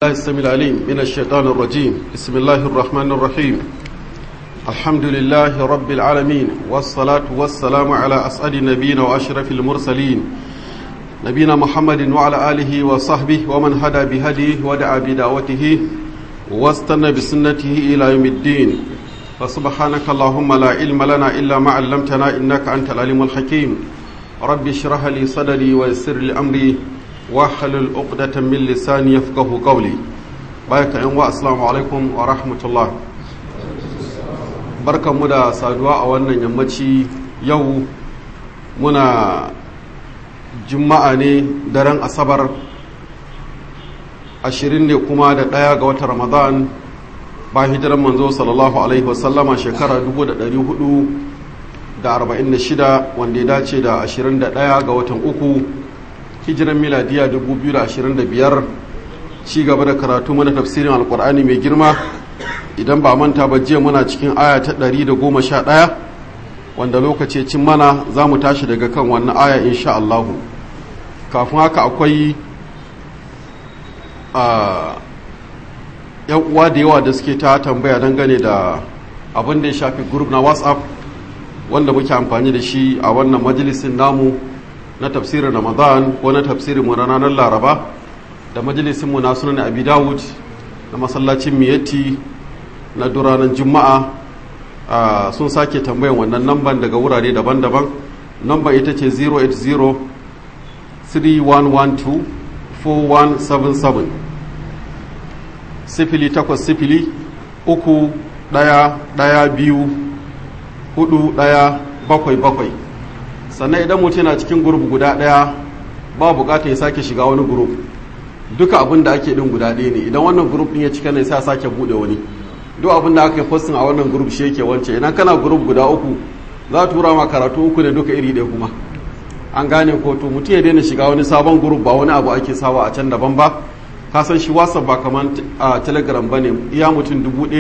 السميع العليم من الشيطان الرجيم بسم الله الرحمن الرحيم الحمد لله رب العالمين والصلاة والسلام على أسعد النبيين وأشرف المرسلين نبينا محمد وعلى آله وصحبه ومن هدى بهديه ودعا بدعوته واستنى بسنته إلى يوم الدين فسبحانك اللهم لا علم لنا إلا ما علمتنا إنك أنت العليم الحكيم رب اشرح لي صدري ويسر لي أمري واحلل عقدة من لساني يفقهوا قولي بايك أنواع السلام عليكم ورحمة الله بركة مدى سادواء وانا يمتي يو منا جمعاني درن أصبر 20 ne kuma da ɗaya ga watan Ramadan ba hijiran manzo sallallahu alaihi wasallama shekara 1446 wanda ya dace da 21 ga watan uku hijiran miladiya 2025 ci gaba da karatu mana tafsirin alkur'ani mai girma idan ba manta ba jiya muna cikin aya ta 111 wanda lokaci cin mana za mu tashi daga kan wannan aya insha Allah kafin haka akwai yan uwa da yawa da suke ta tambaya dangane da abin da ya shafi group na WhatsApp wanda muke amfani da shi a wannan majalisin namu na tafsirin Ramadan ko na tafsirin mu na ranar Laraba da majalisin mu na sunan Abi Dawud na masallacin Miyatti na duranan Juma'a sun sake tambayan wannan namban daga wurare daban-daban. Namba ita ce 080 3112 4177 sifili takwas sifili 3-1-1-2-4-1-7-7 sannan idan mutum yana cikin gurub guda ɗaya ba bukata ya sake shiga wani gurub duka abin da ake din guda ɗaya ne idan wannan gurub ɗin ya cika ne sai a sake buɗe wani duk abin da aka yi postin a wannan gurub shi yake wance idan kana gurub guda uku za a tura ma karatu uku ne duka iri ɗaya kuma an gane ko to mutum ya daina shiga wani sabon gurub ba wani abu ake sawa a can daban ba ka san shi whatsapp ba kamar a telegram ba ne iya mutum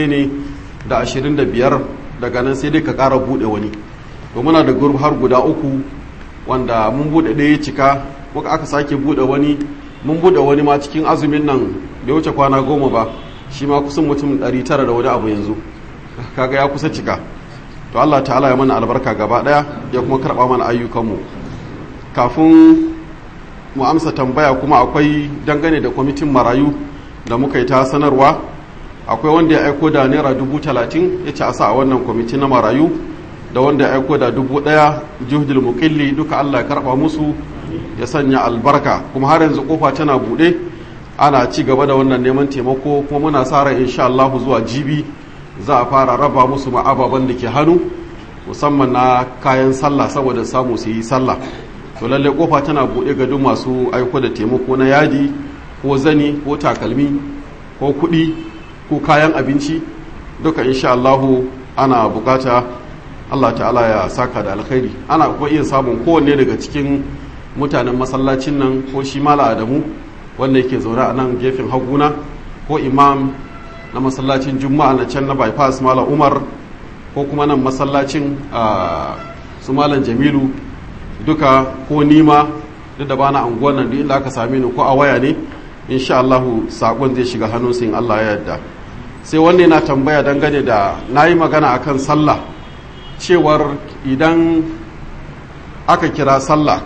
1,025 daga nan sai dai ka ƙara buɗe wani to muna da gurub har guda uku wanda mun buɗe ɗaya cika muka aka sake buɗe wani mun buɗe wani ma cikin azumin nan bai wuce kwana 10 ba shi ma kusan mutum 900 da wani abu yanzu kaga ya kusa cika to Allah ta'ala ya mana albarka gaba ɗaya ya kuma karɓa mana ayyukanmu kafin mu amsa tambaya kuma akwai dangane da kwamitin marayu da muka yi ta sanarwa akwai wanda ya aiko da naira 30,000 ya ce a sa a wannan kwamiti na marayu da wanda ya aiko da 1,000 juhdul muqilli duka Allah ya karba musu ya sanya albarka kuma har yanzu kofa tana bude ana ci gaba da wannan neman taimako kuma muna sa ran insha Allah zuwa jibi za a fara raba musu ma'ababan da ke hannu musamman na kayan sallah saboda samu su yi sallah to lalle kofa tana bude ga duk masu aiko da taimako na yadi ko zani ko takalmi ko kuɗi ko kayan abinci duka insha Allah ana bukata Allah ta'ala ya saka da alkhairi ana kuma iya samun kowanne daga cikin mutanen masallacin nan ko shi mala Adamu wanda yake zaune a nan gefen haguna ko imam na masallacin Juma'a na can na bypass mala Umar ko kuma nan masallacin su malam Jamilu duka ko nima duk da bana anguwan nan duk inda aka same ni ko a waya ne insha Allah sakon zai shiga hannun sai in Allah ya yarda sai wanda yana tambaya dangane da nayi magana akan sallah cewar idan aka kira sallah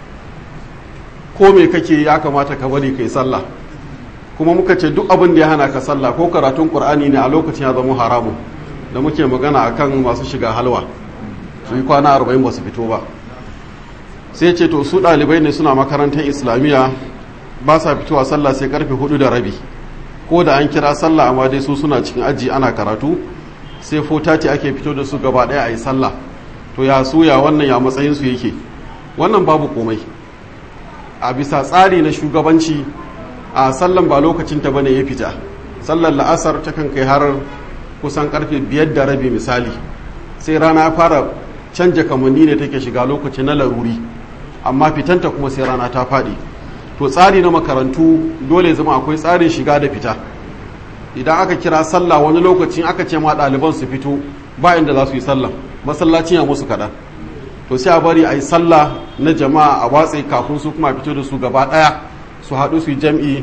ko me kake ya kamata ka bari kai sallah kuma muka ce duk abin da ya hana ka sallah ko karatun Qur'ani ne a lokacin ya zama haramun da muke magana akan masu shiga halwa su yi kwana 40 ba su fito ba sai ce to su ɗalibai ne suna makarantar islamiyya ba sa fitowa sallah sai karfe 4:30 ko da an kira sallah amma dai su suna cikin aji ana karatu sai 4:30 ake fito da su gaba ɗaya a yi sallah to ya suya wannan ya matsayin su yake wannan babu komai a bisa tsari na shugabanci a sallan ba lokacin ta bane ya fita sallar la'asar ta kan kai har kusan karfe 5:30 misali sai rana ya fara canja kamanni ne take shiga lokaci na laruri amma fitanta kuma sai rana ta faɗi to tsari na makarantu dole zama akwai tsarin shiga da fita idan aka kira sallah wani lokacin aka ce ma ɗaliban su fito ba inda za su yi sallah masallacin ya musu kaɗan to sai a bari a yi sallah na jama'a a watse kafin su kuma fito da su gaba ɗaya su haɗu su yi jam'i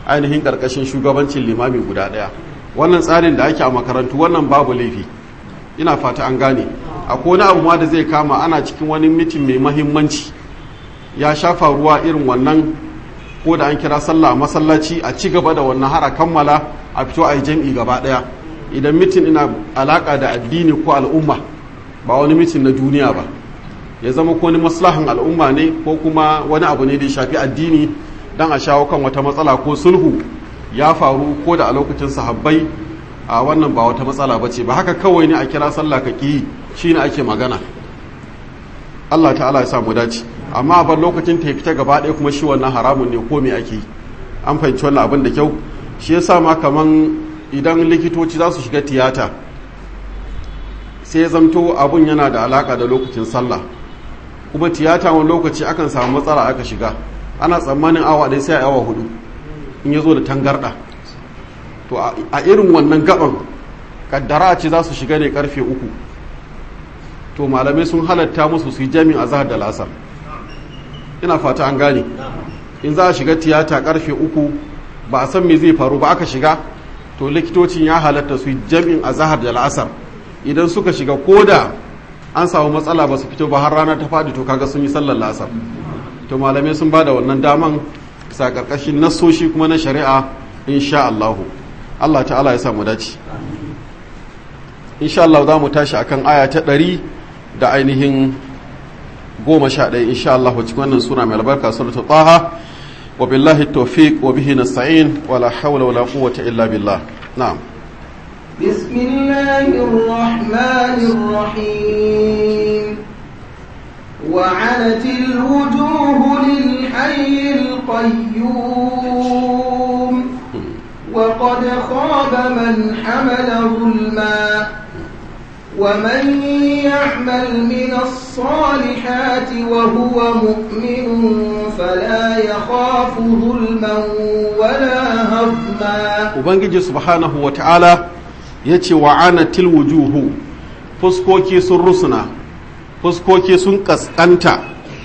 ainihin ƙarƙashin shugabancin limami guda ɗaya. Wannan tsarin da ake a makarantu wannan babu laifi, ina fata an gane. Akwai wani abu ma da zai kama ana cikin wani mitin mai mahimmanci ya shafa ruwa irin wannan, ko da an kira sallah a masallaci a ci gaba da wannan har a kammala a fito a yi jam'i gaba ɗaya. Idan mitin ina alaƙa da addini ko al'umma ba wani mitin na duniya ba, ya zama ko wani maslahan al'umma ne ko kuma wani abu ne da ya shafi addini don a shawo kan wata matsala ko sulhu ya faru ko da a lokacin sahabbai, a wannan ba wata matsala ba ce ba. Haka kawai ne a kira sallah ka ƙi shi ne ake magana. Allah ta'ala ya samu dace. Amma a bar lokacin ta fita gaba ɗaya kuma shi wannan haramun ne ko me ake yi. An fahimci wannan abin da kyau. Shi yasa ma kaman idan likitoci za su shiga tiyata sai ya zamto abun yana da alaka da lokacin sallah, kuma tiyata wani lokaci akan samu matsala aka shiga, ana tsammanin awa ɗaya sai awa 4 in ya zo da tangarɗa. To a irin wannan gaban kaddara ce za su shiga ne karfe 3, to malamai sun halatta musu su yi jami'in azhar da lasar. Ina fata an gane. In za a shiga tiyata karfe 3 ba a san me zai faru ba aka shiga, to likitocin ya halatta su yi jami'in azhar da lasar. Idan suka shiga koda an samu matsala ba su fito ba har rana ta fadi, to kaga sun yi sallar lasar. To malamai sun bada wannan daman sa karkashin nassoshi kuma na shari'a, insha Allah. Allah ta'ala ya samu dace. Insha Allah za mu tashi akan aya ta 100 da ainihin 11 insha Allah cikin wannan sura mai albarka, suratul Taha. Wa billahi tawfiq wa bihi nasta'in wa la hawla wa la quwwata illa billah. Na'am. بسم الله الرحمن الرحيم. وعنت الوجوه للحي القيوم وقد خاب من حمل ظلما ومن يعمل من الصالحات وهو مؤمن فلا يخاف ظلما ولا هضما. Ubangiji subhanahu wa ta'ala ya ce wa anatil wujuhu, fuskoki sun rusuna, fuskoki sun kaskanta,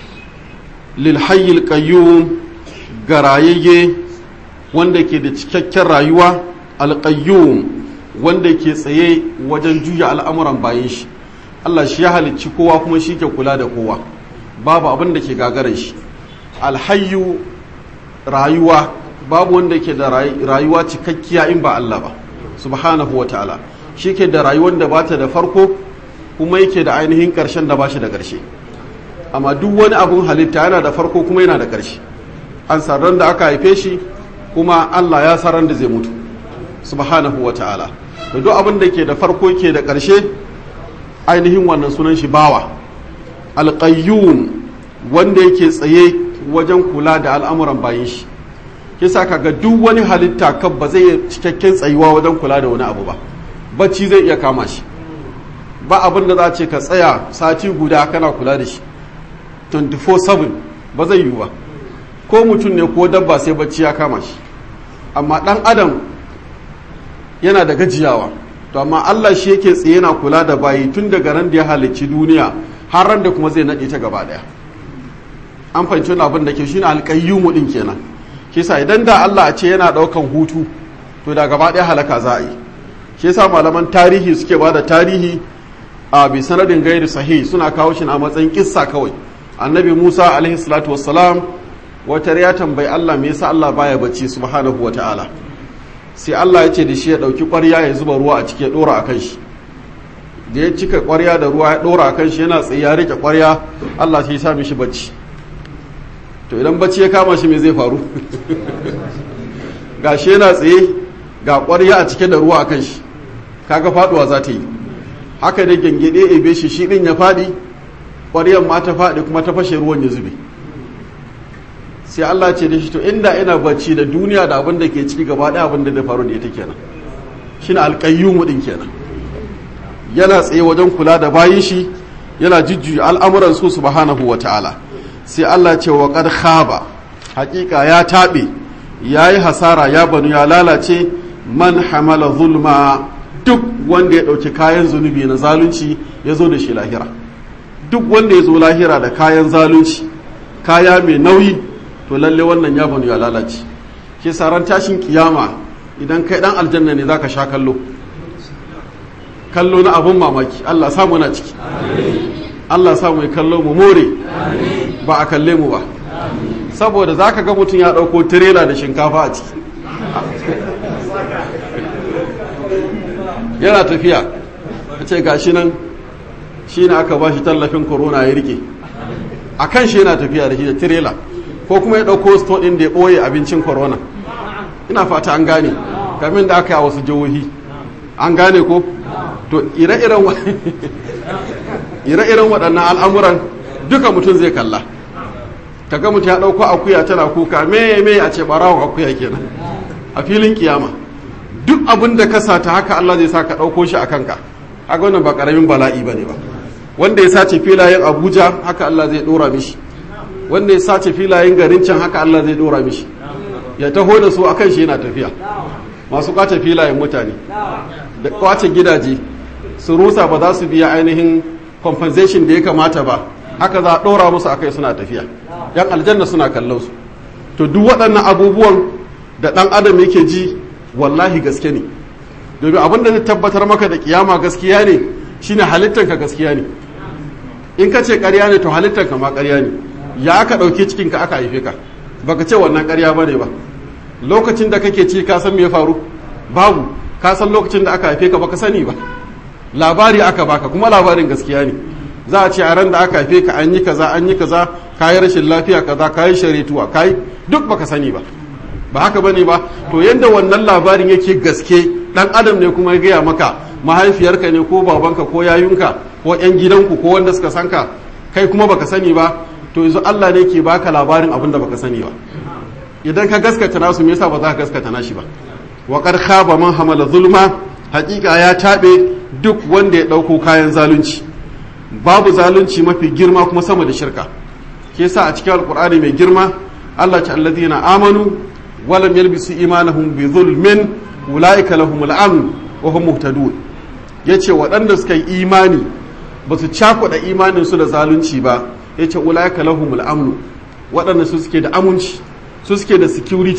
lilhayyil qayyum ga rayayye wanda ke da cikakken rayuwa, alqayyum wanda ke tsaye wajen juya al'amuran bayan shi. Allah shi ya halicci kowa kuma shi ke kula da kowa, babu abin da ke gagarar shi. Alhayyu rayuwa, babu wanda ke da rayuwa cikakkiya in ba Allah ba subhanahu wa ta'ala. Shi ke da rayuwar da bata da farko kuma yake da ainihin ƙarshen da bashi da ƙarshe. Amma duk wani abun halitta yana da farko kuma yana da ƙarshe. An sarran da aka haife shi kuma Allah ya sarran da zai mutu subhanahu wa ta'ala. Da duk abin da ke da farko ke da ƙarshe, ainihin wannan sunan shi bawa. Alƙayyum wanda yake tsaye wajen kula da al'amuran bayan shi. Kisa kaga duk wani halitta kan ba zai cikakken tsayuwa wajen kula da wani abu ba, bacci zai iya kama shi. Ba abin da za ce ka tsaya sati guda kana kula da shi 24/7 ba zai yiwu ba, ko mutum ne ko dabba sai bacci ya kama shi. Amma ɗan adam yana da gajiyawa, to amma Allah shi yake tsaye yana kula da bayi tun daga ran da ya halicci duniya har ran da kuma zai naɗe ta gaba ɗaya. An fahimci wani abin da ke shi ne alƙayyumu ɗin kenan. Kisa idan da Allah a ce yana ɗaukan hutu, to da gaba ɗaya halaka za a yi. Shi yasa malaman tarihi suke ba da tarihi a bi sanadin gairi sahih, suna kawo shi a matsayin kissa kawai. Annabi Musa alaihi salatu wassalam wata ya tambayi Allah me yasa Allah baya bacci subhanahu wa ta'ala. Sai Allah ya ce da shi ya ɗauki ƙwarya ya zuba ruwa a ciki ya ɗora a kan shi. Da ya cika ƙwarya da ruwa ya ɗora a kan shi yana tsaye ya riƙe ƙwarya, Allah sai ya sa mishi bacci. To idan bacci ya kama shi me zai faru? Ga shi yana tsaye ga ƙwarya a cike da ruwa a kan shi, kaga faɗuwa za ta yi. Haka da gengede ebe shi ɗin ya faɗi, ƙwaryar ma ta faɗi kuma ta fashe ruwan ya zube. Sai Allah ce da shi, to inda ina bacci da duniya da abin da ke ciki gaba ɗaya abin da faru da ita kenan. Shi ne alƙayyumu ɗin kenan. Yana tsaye wajen kula da bayin shi, yana jujjuya al'amuran su subhanahu wa ta'ala. Sai Allah ce wa qad khaba, haƙiƙa ya taɓe, ya yi hasara, ya banu ya lalace, man hamala zulma, duk wanda ya ɗauki kayan zunubi na zalunci ya zo da shi lahira. Duk wanda ya zo lahira da kayan zalunci, kaya mai nauyi, to lalle wannan ya banu ya lalace. ke saran tashin kiyama idan kai dan aljanna ne zaka sha kallo na abun mamaki. Allah samu na ciki, Allah samu ya kallo mu more, ba a kalle mu ba, saboda zaka ga mutum ya dauko tirela da shinkafa a ciki yana tafiya, a ce gashi nan shi ne aka ba shi tallafin corona ya rike a kan shi yana tafiya da shi da tirela, ko kuma ya ɗauko sto ɗin da ya ɓoye abincin corona. Ina fata an gane kamin da aka yi a wasu jihohi, an gane ko to ire-iren waɗannan al'amuran duka mutum zai kalla. Kaga mutum ya ɗauko akuya tana kuka me a ce ɓarawon akuya kenan a filin kiyama. Duk abin da ka sata haka Allah zai sa ka ɗauko shi a kanka. Haka wannan ba ƙaramin bala'i ba ne ba. Wanda ya sace filayen Abuja haka Allah zai ɗora mishi, wanda ya sace filayen garin can haka Allah zai ɗora mishi, ya taho da su akan shi yana tafiya. Masu kwace filayen mutane da kwace gidaje su rusa ba za su biya ainihin compensation da ya kamata ba, haka za a ɗora musu akai suna tafiya. Yan aljanna suna kallon su. To duk waɗannan abubuwan da ɗan adam yake ji wallahi gaske ne, domin abin da zai tabbatar maka da kiyama gaskiya ne shine halittanka gaskiya ne. In ka ce ƙarya ne to halittanka ma ƙarya ne. Ya aka ɗauke cikinka aka haife ka, baka ce wannan ƙarya bane ba. Lokacin da kake ci ka san me ya faru? Babu. Ka san lokacin da aka haife ka baka sani ba. Labari aka baka, kuma labarin gaskiya ne. Za a ce a ran da aka haife ka an yi kaza ka yi rashin lafiya kaza, ka yi sharetuwa, ka yi duk baka sani ba. Ba haka bane ba. To yanda wannan labarin yake gaske, dan adam ne kuma ya gaya maka, mahaifiyarka ne ko babanka ko yayunka ko yan gidanku ko wanda suka sanka, kai kuma baka sani ba. To yanzu Allah ne ke baka labarin abin da baka sani ba. Idan ka gaskata nasu me yasa ba za ka gaskata nashi ba? Wa qad khaba man hamala zulma, haƙiƙa ya tabe duk wanda ya dauko kayan zalunci. Babu zalunci mafi girma kuma sama da shirka. Ke sa a cikin alqur'ani mai girma Allah ta alladhina amanu wa lam yalbisu imanahum bi zulmin ulaika lahumul amn wa hum muhtadun. Yace waɗanda suka yi imani ba su cakuɗa imanin su da zalunci ba, yace ulaika lahumul amn, waɗanda su suke da aminci, su suke da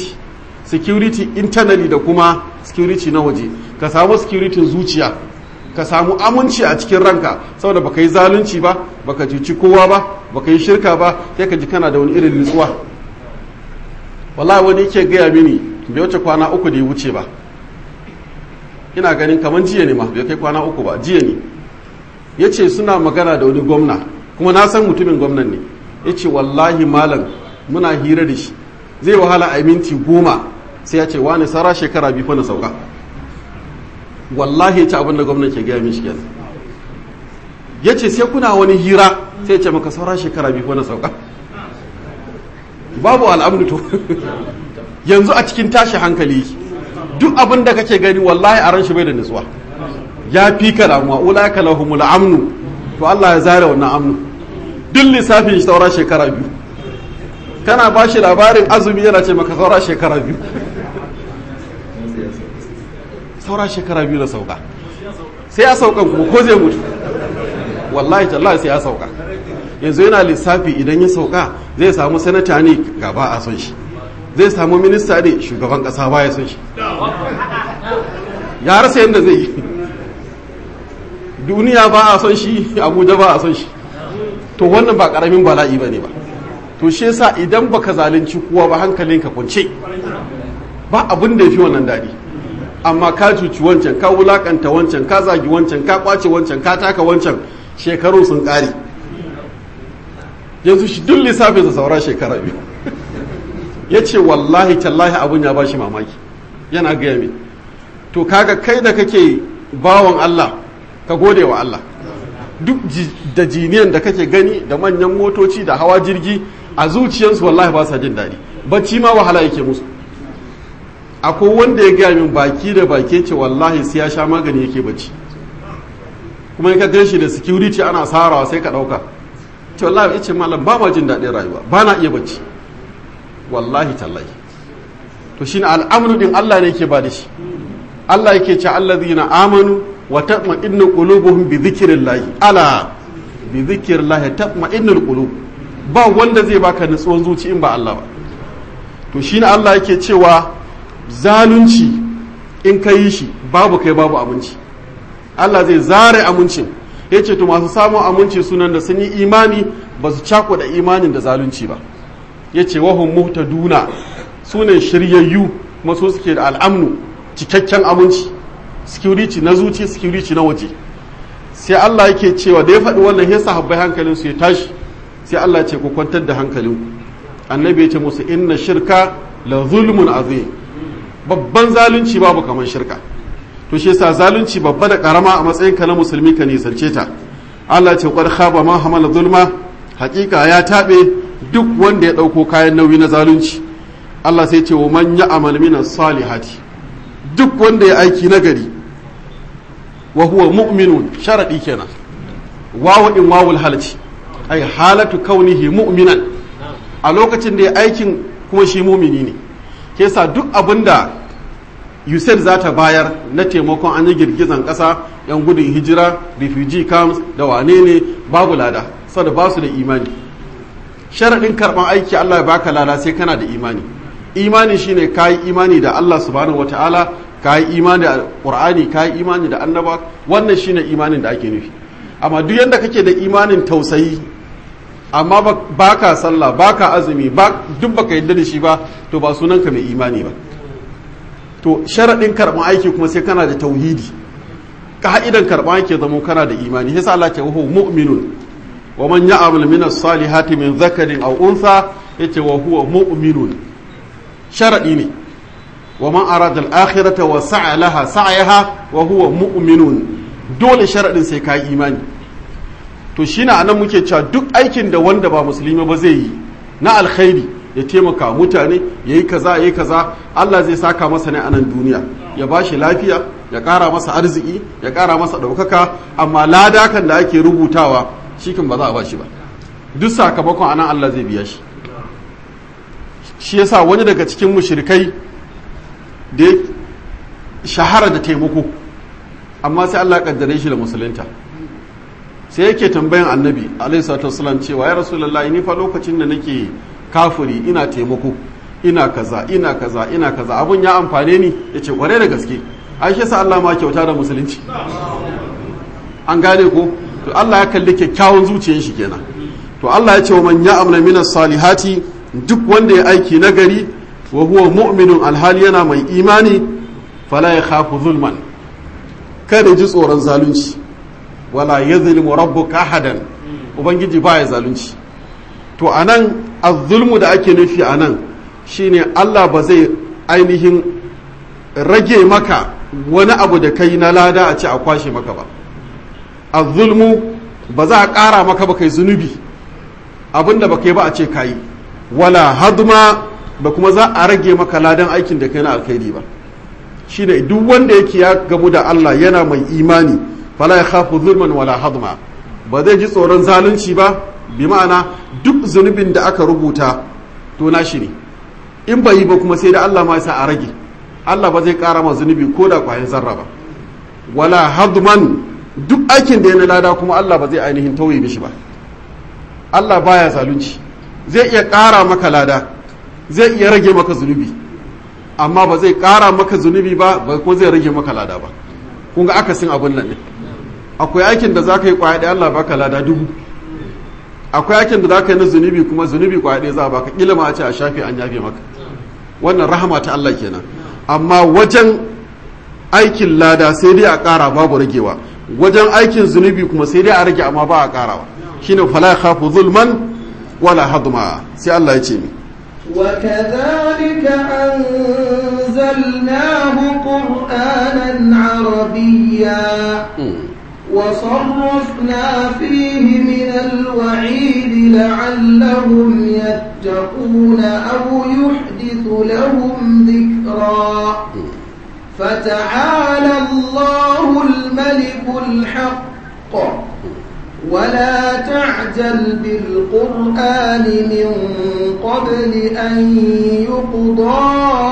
security internally da kuma security na waje. Ka samu security zuciya, ka samu aminci a cikin ranka saboda baka yi zalunci ba, baka cuci kowa ba, baka yi shirka ba, sai ka ji kana da wani irin nutsuwa. Wallahi wani yake gaya mini bai wuce kwana 3 da ya wuce ba, ina ganin kamar jiya ne ma, bai kai kwana 3 ba, jiya ne. Yace suna magana da wani gwamna, kuma na san mutumin gwamnan ne. Yace wallahi malam muna hira da shi, zai wahala a minti 10 sai ya ce wani sara shekara 2 fa na sauka. Wallahi ya ce abin da gwamnan ke gaya min shi kenan. Ya ce sai kuna wani hira sai ya ce maka saura shekara 2 fa na sauka. Babu al'amru to yanzu a cikin tashi hankali duk abin da kake gani wallahi a ran shi bai da nutsuwa, ya fi ka damuwa. Ulaika lahumul amnu, to Allah ya zare wannan amnu. Duk lissafin shi saura shekara 2, kana ba shi labarin azumi yana ce maka saura shekara 2, saura shekara 2 da sauka. Sai ya saukan kuma ko zai mutu, wallahi tallahi sai ya sauka. Yanzu yana lissafi idan ya sauka zai samu sanata ne ga ba a son shi, zai samu minista ne shugaban kasa ba ya son shi, ya rasa yadda zai yi. Duniya ba a son shi, Abuja ba a son shi. To wannan ba karamin bala'i ba ne ba. To shi yasa idan baka zalunci kowa ba hankalinka kwance, ba abin da ya fi wannan daɗi. Amma ka cuci wancan, ka wulakanta wancan, ka zagi wancan, ka kwace wancan, ka taka wancan, shekaru sun ƙare. Yanzu shi duk lissafin sa saura shekara 2. Ya ce wallahi tallahi abun ya bashi mamaki, yana gaya min. To kaga kai da kake bawan Allah ka gode wa Allah. Duk da jiniyan da kake gani da manyan motoci da hawa jirgi a zuciyarsu wallahi ba sa jin daɗi, bacci ma wahala yake musu. Akwai wanda ya gaya min baki da baki ce wallahi sai ya sha magani yake bacci, kuma in ka gan shi da security ana sarawa sai ka ɗauka. Ce wallahi ya ce malam ba ma jin daɗin rayuwa, ba na iya bacci wallahi tallahi. To shine al'amru din Allah ne yake ba da shi. Allah yake ce allazina amanu wa tatma'innu qulubuhum bi dhikrillah, ala bi dhikrillah tatma'innul qulub. Ba wanda zai baka nutsuwan zuci in ba Allah ba. to shine Allah yake cewa zalunci in ka yi shi babu kai babu aminci. Allah zai zare amincin, ya ce to masu samun aminci sunan da sun yi imani ba su cakuɗa imanin da zalunci ba. Ya ce wahun muhtaduna su ne shiryayyu kuma su suke da al'amnu cikakken aminci, security na zuci, security na waje. Sai Allah yake cewa da ya faɗi wannan ya sahabbai hankalinsu ya tashi, sai Allah ce ku kwantar da hankalinku. Annabi ya ce musu inna shirka la zulmun azim, babban zalunci babu kamar shirka. To shi yasa zalunci babba da karama a matsayin ka na musulmi ka nisance ta. Allah ce qad khaba ma hamala zulma, hakika ya tabe duk wanda ya dauko kayan nauyi na zalunci. Allah sai ce wa man ya'mal minas salihati, duk wanda ya aiki nagari wa huwa mu'minun, sharadi kenan, wawu in wawul halci, ai halatu kaunihi mu'minan, a lokacin da ya aikin kuma shi mumini ne. Ke sa duk abinda USAID za ta bayar na taimakon an yi girgizan ƙasa, 'yan gudun hijira, refugee camps da wane ne, babu lada saboda ba su da imani. Sharaɗin karɓar aiki Allah ya baka lada sai kana da imani. Imani shine ka yi imani da Allah subhanahu wataala, ka yi imani da Qur'ani, ka yi imani da annaba, wannan shine imanin da ake nufi. Amma duk yanda kake da imanin tausayi amma baka sallah, baka azumi, duk baka yadda da shi ba, to ba sunanka mai imani ba. To sharaɗin karɓar aiki kuma sai kana da tauhidi, ka'idan karɓar aiki zama kana da imani. Yasa Allah ce wa mu'minun wa man ya'mal min as-salihati min dhakarin aw untha, yace wa huwa mu'minun, sharaɗi ne. Wa man arada al-akhirata wa sa'a laha sa'yaha wa huwa mu'minun, dole sharaɗin sai ka yi imani. To shine anan muke cewa duk aikin da wanda ba musulmi ba zai yi na alkhairi, ya taimaka mutane, ya yi kaza, Allah zai saka masa ne a nan duniya, ya ba shi lafiya, ya ƙara masa arziki, ya ƙara masa ɗaukaka, amma ladakan da ake rubutawa shi kan ba za a ba shi ba. Duk sakamakon anan Allah zai biya shi. Shi yasa wani daga cikin mushrikai da ya shahara da taimako, amma sai Allah kaddare shi da musulunta. Sai yake tambayan annabi alaihi salatu wasallam cewa ya rasulullahi, ni fa lokacin da nake kafiri ina taimako, ina kaza abun ya amfane ni. Ya ce kware da gaske, ai shi sa Allah ma kyauta da musulunci. An gane ko? To Allah ya kalli kyakkyawan zuciyar shi kenan. To Allah ya ce wa man ya'mal minas salihati, duk wanda ya aiki nagari wa huwa mu'minun, alhali yana mai imani, fala yakhafu zulman, kada ji tsoron zalunci, wala yazlimu rabbuka ahadan, ubangiji baya zalunci. To anan az-zulmu da ake nufi anan shine Allah ba zai ainihin rage maka wani abu da kai na lada a ce a kwashe maka ba. Az-zulmu ba za a ƙara maka ba kai zunubi, abinda ba kai ba a ce kayi, wala hadma ba kuma za a rage maka ladan aikin da kai na alkhairi ba. Shine duk wanda yake ya gamu da Allah yana mai imani, fala ya khafu zulman wala hadma, ba zai ji tsoron zalunci ba, bi ma'ana duk zunubin da aka rubuta to nashi ne, in bai yi ba kuma sai da Allah ma sa a rage. Allah ba zai ƙara ma zunubi ko da kwayan zarra ba. Wala hadman, duk aikin da ya na lada kuma Allah ba zai ainihin tauye mishi ba. Allah baya zalunci, zai iya ƙara maka lada, zai iya rage maka zunubi, amma ba zai ƙara maka zunubi ba ko zai rage maka lada ba. Kun ga akasin abun nan ne. Akwai aikin da za ka yi kwaya ɗaya Allah baka lada 1000, akwai aikin da za ka yi na zunubi kuma zunubi kwaya ɗaya za a baka, ƙila ma a ce a shafe an yafe maka. Wannan rahama ta Allah kenan. Amma wajen aikin lada sai dai a ƙara babu ragewa, wajen aikin zunubi kuma sai dai a rage amma ba a ƙarawa. Shine fala khafu zulman wala hadma. Sai Allah ya ce mi وكذلك أنزلناه قرآنا عربيا وصرفنا فيه من الوعيد لعلهم يتقون أو يحدث لهم ذكرا فتعالى الله الملك الحق ولا تعجل بالقرآن من قبل أن يقضى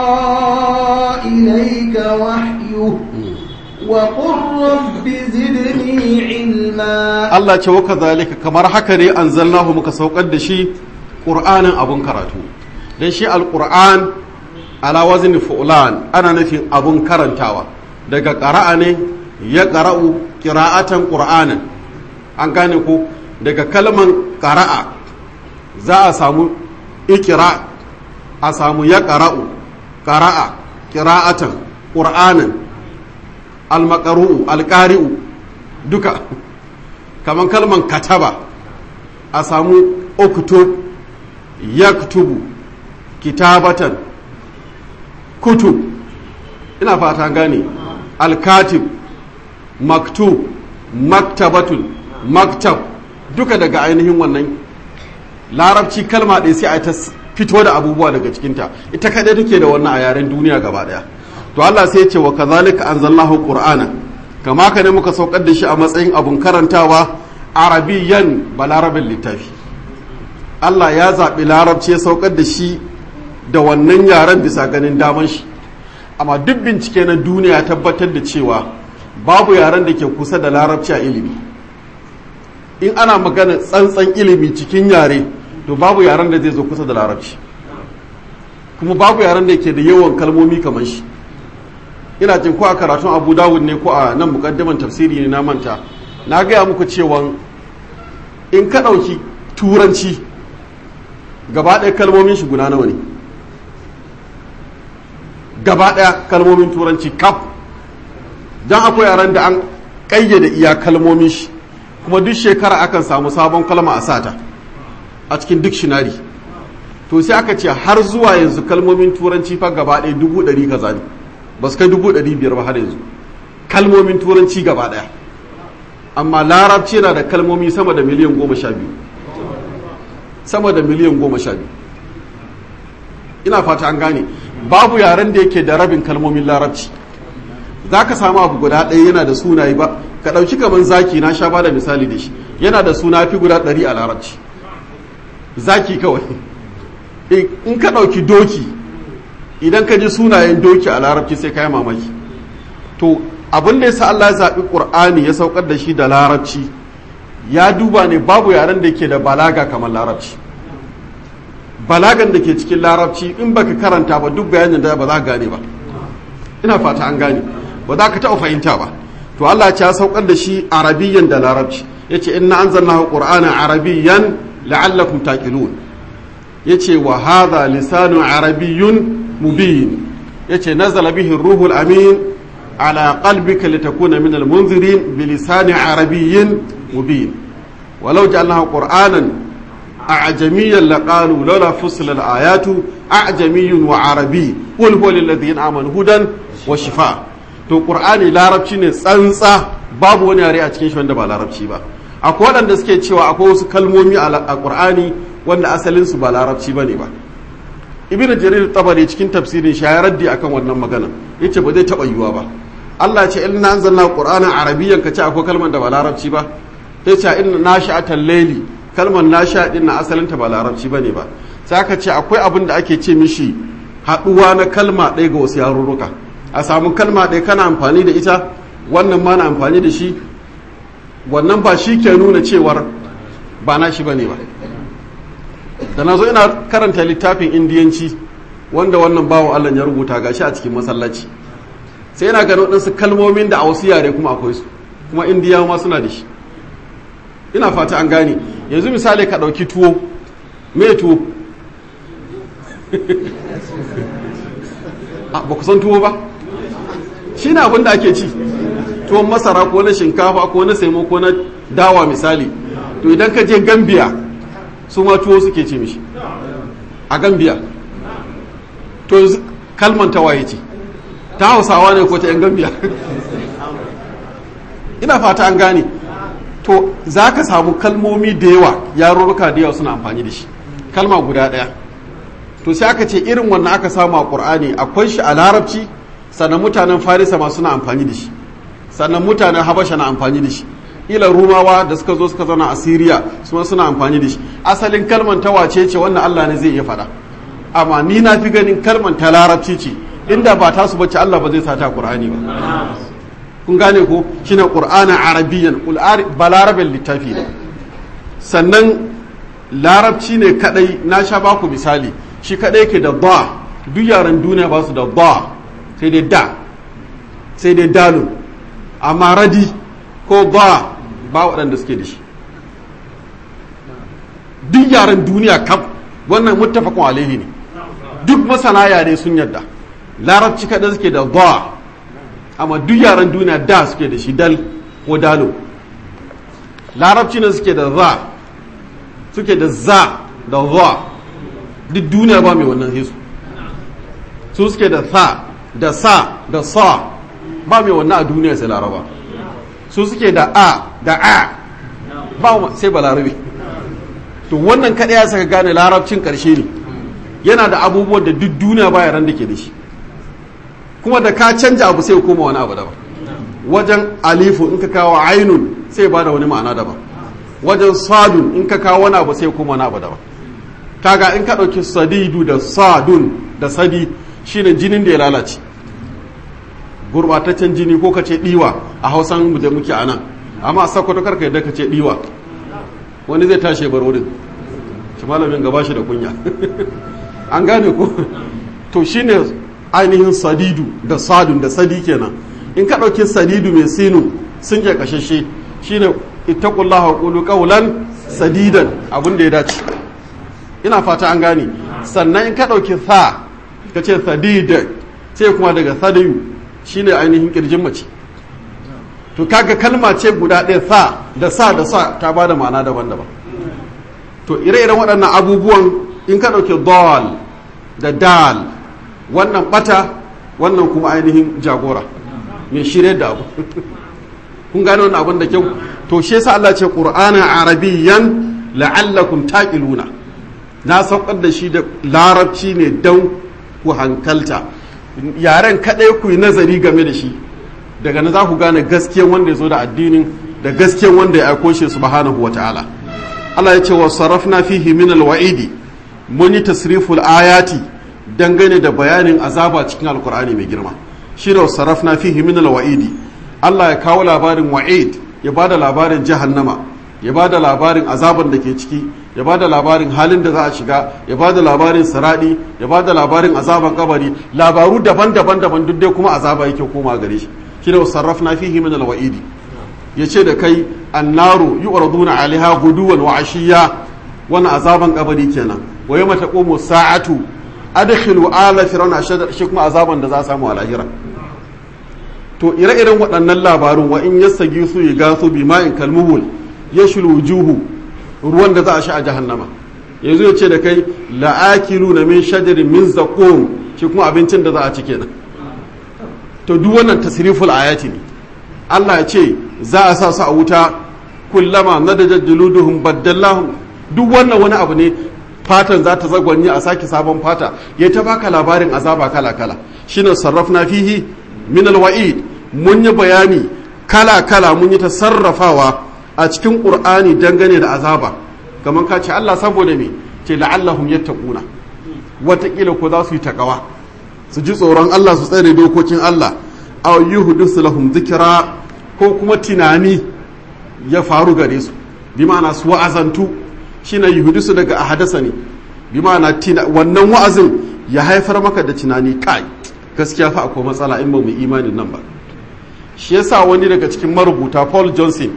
إليك وحيه وقل رب زدني علما. الله وكذلك كما حكى أنزلناه مكسوق الدشي قرآنا أبن كراتو dan shi alquran ala wazni fu'lan ana nufin abun karantawa daga qara'a ne ya qara'u qira'atan qur'anan an gane ko daga kalman qara'a za a samu ikra a samu ya qara'u qara'a qira'atan qur'anan al-maqru'u al-qari'u duka kaman kalman kataba a samu uktub yaktubu kitabatan kutub ina fata gane al-katib maktub maktabatun maktab duka daga ainihin wannan larabci kalma ɗaya sai a ta fito da abubuwa daga cikinta ita kaɗai take da wannan a yaren duniya gaba ɗaya to Allah sai ya ce wa kazalika anzalnahu qur'ana kama ka ne muka saukar da shi a matsayin abun karantawa arabiyan balarabin littafi Allah ya zaɓi larabci ya saukar da shi da wannan yaren bisa ganin daman shi amma duk bincike na duniya tabbatar da cewa babu yaren da ke kusa da larabci a ilimi in ana magana tsantsan ilimi cikin yare to babu yaren da zai zo kusa da larabci kuma babu yaren da ke da yawan kalmomi kamar shi ina jin ko a karatun abu dawud ne ko a nan mukaddiman tafsiri ne na manta na gaya muku cewa in ka ɗauki turanci gaba ɗaya kalmomin shi guda nawa ne gaba ɗaya kalmomin turanci kaf don akwai yaren da an ƙayyade iya kalmomin shi kuma duk shekara akan samu sabon kalma a sata a cikin dictionary to sai aka ce har zuwa yanzu kalmomin turanci fa gaba ɗaya 100,000 kaza ne ba su kai 500,000 ba har yanzu kalmomin turanci gaba ɗaya amma larabci yana da kalmomi sama da miliyan 12 sama da miliyan 12 ina fata an gane babu yaren da yake da rabin kalmomin larabci za ka samu abu guda ɗaya yana da sunaye ba ka ɗauki kamar zaki na sha ba da misali da shi yana da suna fi guda 100 a larabci zaki kawai in ka ɗauki doki idan ka ji sunayen doki a larabci sai ka yi mamaki to abin da ya sa Allah ya zaɓi ƙur'ani ya saukar da shi da larabci ya duba ne babu yaren da ke da balaga kamar larabci balagan da ke cikin larabci in baka karanta ba duk bayanin da ba za ka gane ba ina fata an gane ba za ka taɓa fahimta ba to Allah ya saukar da shi arabiyyan da larabci yace inna anzalnahu qur'anan arabiyyan la'allakum taqilun yace wa hadha lisanun arabiyyun mubin yace nazala bihi ruhul amin ala qalbika litakuna min almunzirin bilisanin arabiyyin mubin walau ja'alnahu qur'anan a'jamiyyan laqalu lawla fussila al-ayatu a'jamiyyun wa arabi qul huwa lil ladzina amanu hudan wa shifa to qur'ani larabci ne tsantsa babu wani yare a cikin shi wanda ba larabci ba akwai waɗanda suke cewa akwai wasu kalmomi a qur'ani wanda asalin su ba larabci bane ba ibnu jarir tabari cikin tafsirin shi ya raddi akan wannan magana yace ba zai taba yiwa ba Allah ya ce inna anzalna qur'anan arabiyyan kace akwai kalmar da ba larabci ba yace inna nashi'atal layli kalmar nashi'a din na asalin ta ba larabci bane ba sai aka ce akwai abin da ake ce mishi haduwa na kalma ɗaya ga wasu yarurruka a samu kalma ɗaya kana amfani da ita wannan ma na amfani da shi wannan ba shi ke nuna cewar ba na shi bane ba da na zo ina karanta littafin indiyanci wanda wannan bawan Allah ya rubuta gashi a cikin masallaci sai yana ganin waɗansu kalmomin da a wasu yare kuma akwai su kuma indiyawa ma suna da shi ina fata an gane yanzu misali ka ɗauki tuwo me tuwo ba ku san tuwo ba shi ne abin da ake ci tuwon masara ko na shinkafa ko na saimo ko na dawa misali to idan ka je gambiya su ma tuwo suke ce mishi a gambiya to kalman tawaye ce ta hausawa ne ko ta yan gambiya ina fata an gane to za ka samu kalmomi da yawa yarurruka da yawa suna amfani da shi kalma guda ɗaya to sai aka ce irin wannan aka samu a ƙur'ani akwai shi a larabci sannan mutanen farisa ma suna amfani da shi sannan mutanen habasha na amfani da shi ila rumawa da suka zo suka zauna a siriya suna amfani da shi asalin kalman ta wace ce wannan allah ne zai iya faɗa amma ni na fi ganin kalman ta larabci ce inda ba tasu bace allah ba zai sa ta ƙur'ani ba kun gane ko shine qur'ana arabiyyan balarabin littafi ne sannan larabci ne kadai na sha baku misali shi kadai ke da ba, duk yaren duniya ba su da ba, sai dai da, sai dai dalun, amma radi ko ba waɗanda suke da shi. Duk yaren duniya kaf wannan muttafaqun alaihi ne, duk masana yare sun yadda larabci kadai suke da ba, amma duk yaren duniya da suke da shi, dal ko dalo. Larabci ne suke da za, suke da za da za, duk duniya ba mai wannan hisu. Su suke da sa da sa da sa, ba mai wannan a duniya sai laraba. Su suke da a da a, ba sai ba larabi. To wannan kaɗai ya saka gane larabcin ƙarshe ne, yana da abubuwan da duk duniya ba yaran da ke da shi, kuma da ka canja abu sai koma wani abu daban. Wajen alifu in ka kawo ainun sai ba da wani ma'ana daban, wajen sadun in ka kawo wani abu sai koma wani abu daban. Kaga in ka ɗauki sadidu da sadun da sadi shine jinin da ya lalace, gurbataccen jini, ko ka ce ɗiwa a hausan da muke a nan, amma a sakwato karka yadda ka ce ɗiwa, wani zai tashi bar wurin shi, malamin gaba shi da kunya an gane ko. To shine ainihin sadidu da sadun da sadi kenan. In ka ɗauki sadidu mai sinu sun ke kashashe, shine ittaqullaha wa qulu qawlan sadidan, abin da ya dace. Ina fata an gane. Sannan in ka ɗauki sa ka ce sadid, sai kuma daga sadiyu shine ainihin kirjin mace. To kaga kalma ce guda ɗaya, sa da sa ta bada ma'ana daban-daban. To ire-iren waɗannan abubuwan in ka ɗauki dal da dal, wannan ɓata, wannan kuma ainihin jagora mai shirye da abu kun gane wannan abin da kyau. To shi yasa Allah ce qur'ana arabiyyan la'allakum taqiluna, na saukar da shi da larabci ne don ku hankalta, yaren kadai ku yi nazari game da shi, daga nan za ku gane gaskiyan wanda ya zo da addinin da gaskiyan wanda ya aiko shi subhanahu wata'ala. Allah ya ce wa sarafna fihi min alwa'idi, mun yi tasriful ayati dangane da bayanin azaba cikin alkur'ani mai girma. Shi da sarafna fihi min alwa'idi, Allah ya kawo labarin wa'id, ya bada labarin jahannama, ya bada labarin azaban da ke ciki, ya bada labarin halin da za a shiga, ya bada labarin saradi, ya bada labarin azaban kabari, labaru daban-daban duk dai kuma azaba yake koma gare shi. Shi da sarrafna fihi min alwa'idi, yace da kai annaru yu'raduna 'alaiha guduwan wa 'ashiyya, wannan azaban kabari kenan. Wa yawma taqumu sa'atu adkhilu ala fir'auna shi kuma azaban da za a samu a lahira. To ire-iren waɗannan labarun, wa in yastagisu yigasu bima'in kalmuhul yashul wujuhu, ruwan da za a sha a jahannama. Yanzu yace da kai la'akiluna min shajarin min zaqum, shi kuma abincin da za a ci kenan. To duk wannan tasriful ayati ne. Allah ya ce za a sa su a wuta, kullama nadajat juluduhum baddallahum, duk wannan wani abu ne, fatan za ta zagwanye a sake sabon fata, ya ta baka labarin azaba kala-kala. Shine sarrafna fihi min alwa'id, mun yi bayani kala-kala, mun yi ta sarrafawa a cikin qur'ani dangane da azaba. Kamar ka ce Allah saboda me, ce la'allahum yattaquna, wataƙila ko za su yi takawa, su ji tsoron Allah, su tsare dokokin Allah. Aw yuhdisu lahum dhikra, ko kuma tunani ya faru gare su, bi ma'ana su wa'azantu. Shine yuhdisu daga ahadasa ne, bi ma'ana wannan wa'azin ya haifar maka da tunani, kai gaskiya fa akwai matsala in ba mu imanin nan ba. Shi yasa wani daga cikin marubuta, Paul Johnson,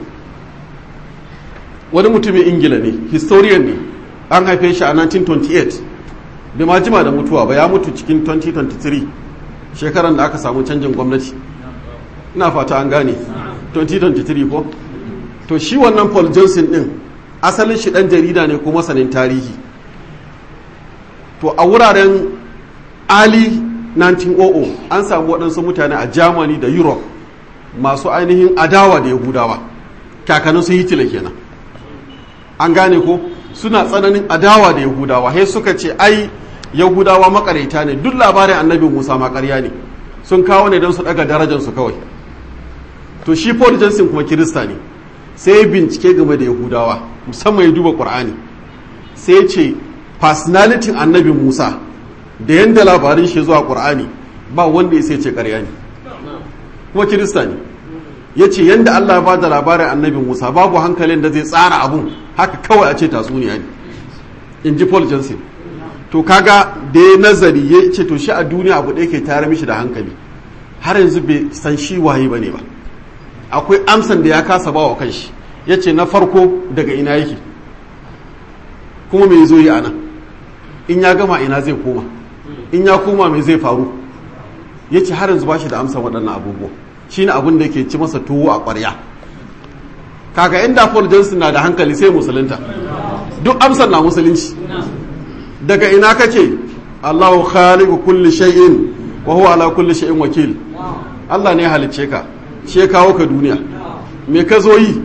wani mutumin Ingila ne, historian ne, an haife shi a 1928, bai ma jima da mutuwa ba, ya mutu cikin 2023, shekaran da aka samu canjin gwamnati. Ina fata an gane 2023 ko. To shi wannan Paul Johnson din asalin shi dan jarida ne ko masanin tarihi. To a wuraren early 1900 an samu waɗansu mutane a Germany da Europe masu ainihin adawa da Yahudawa, kakannin su Hitler kenan. An gane ko, suna tsananin adawa da Yahudawa, sai suka ce ai Yahudawa makareta ne, duk labarin annabi Musa makarya ne, sun kawo ne don su daga darajarsu kawai. To shi Paul Johnson kuma Kirista ne, sai ya bincike game da Yahudawa, musamman ya duba Qur'ani, sai ya ce personality annabi Musa da yanda labarin shi zuwa Qur'ani ba wanda ya sai ce ƙarya ne, kuma Kirista ne. Ya ce yanda Allah ya bada labarin annabi Musa babu hankalin da zai tsara abun haka kawai a ce tatsuniya ne, in ji Paul Johnson. to kaga da ya nazari ya ce to shi a duniya abu ɗaya ke tare mishi da hankali har yanzu bai san shi waye bane ba. Akwai amsan da ya kasa ba wa kanshi, ya ce na farko daga ina yake kuma me zo yi a nan, in ya gama ina zai koma, in ya koma me zai faru. Ya ce har yanzu ba shi da amsan waɗannan abubuwa, shi ne abin da ke ci masa tuwo a ƙwarya. Kaga inda Paul Johnson na da hankali sai musulunta, duk amsan na musulunci. Daga ina kake? Allahu khaliqu kulli shay'in wa huwa ala kulli shay'in wakil. Allah ne ya halicce ka, shi ya kawo ka duniya. Me ka zo yi?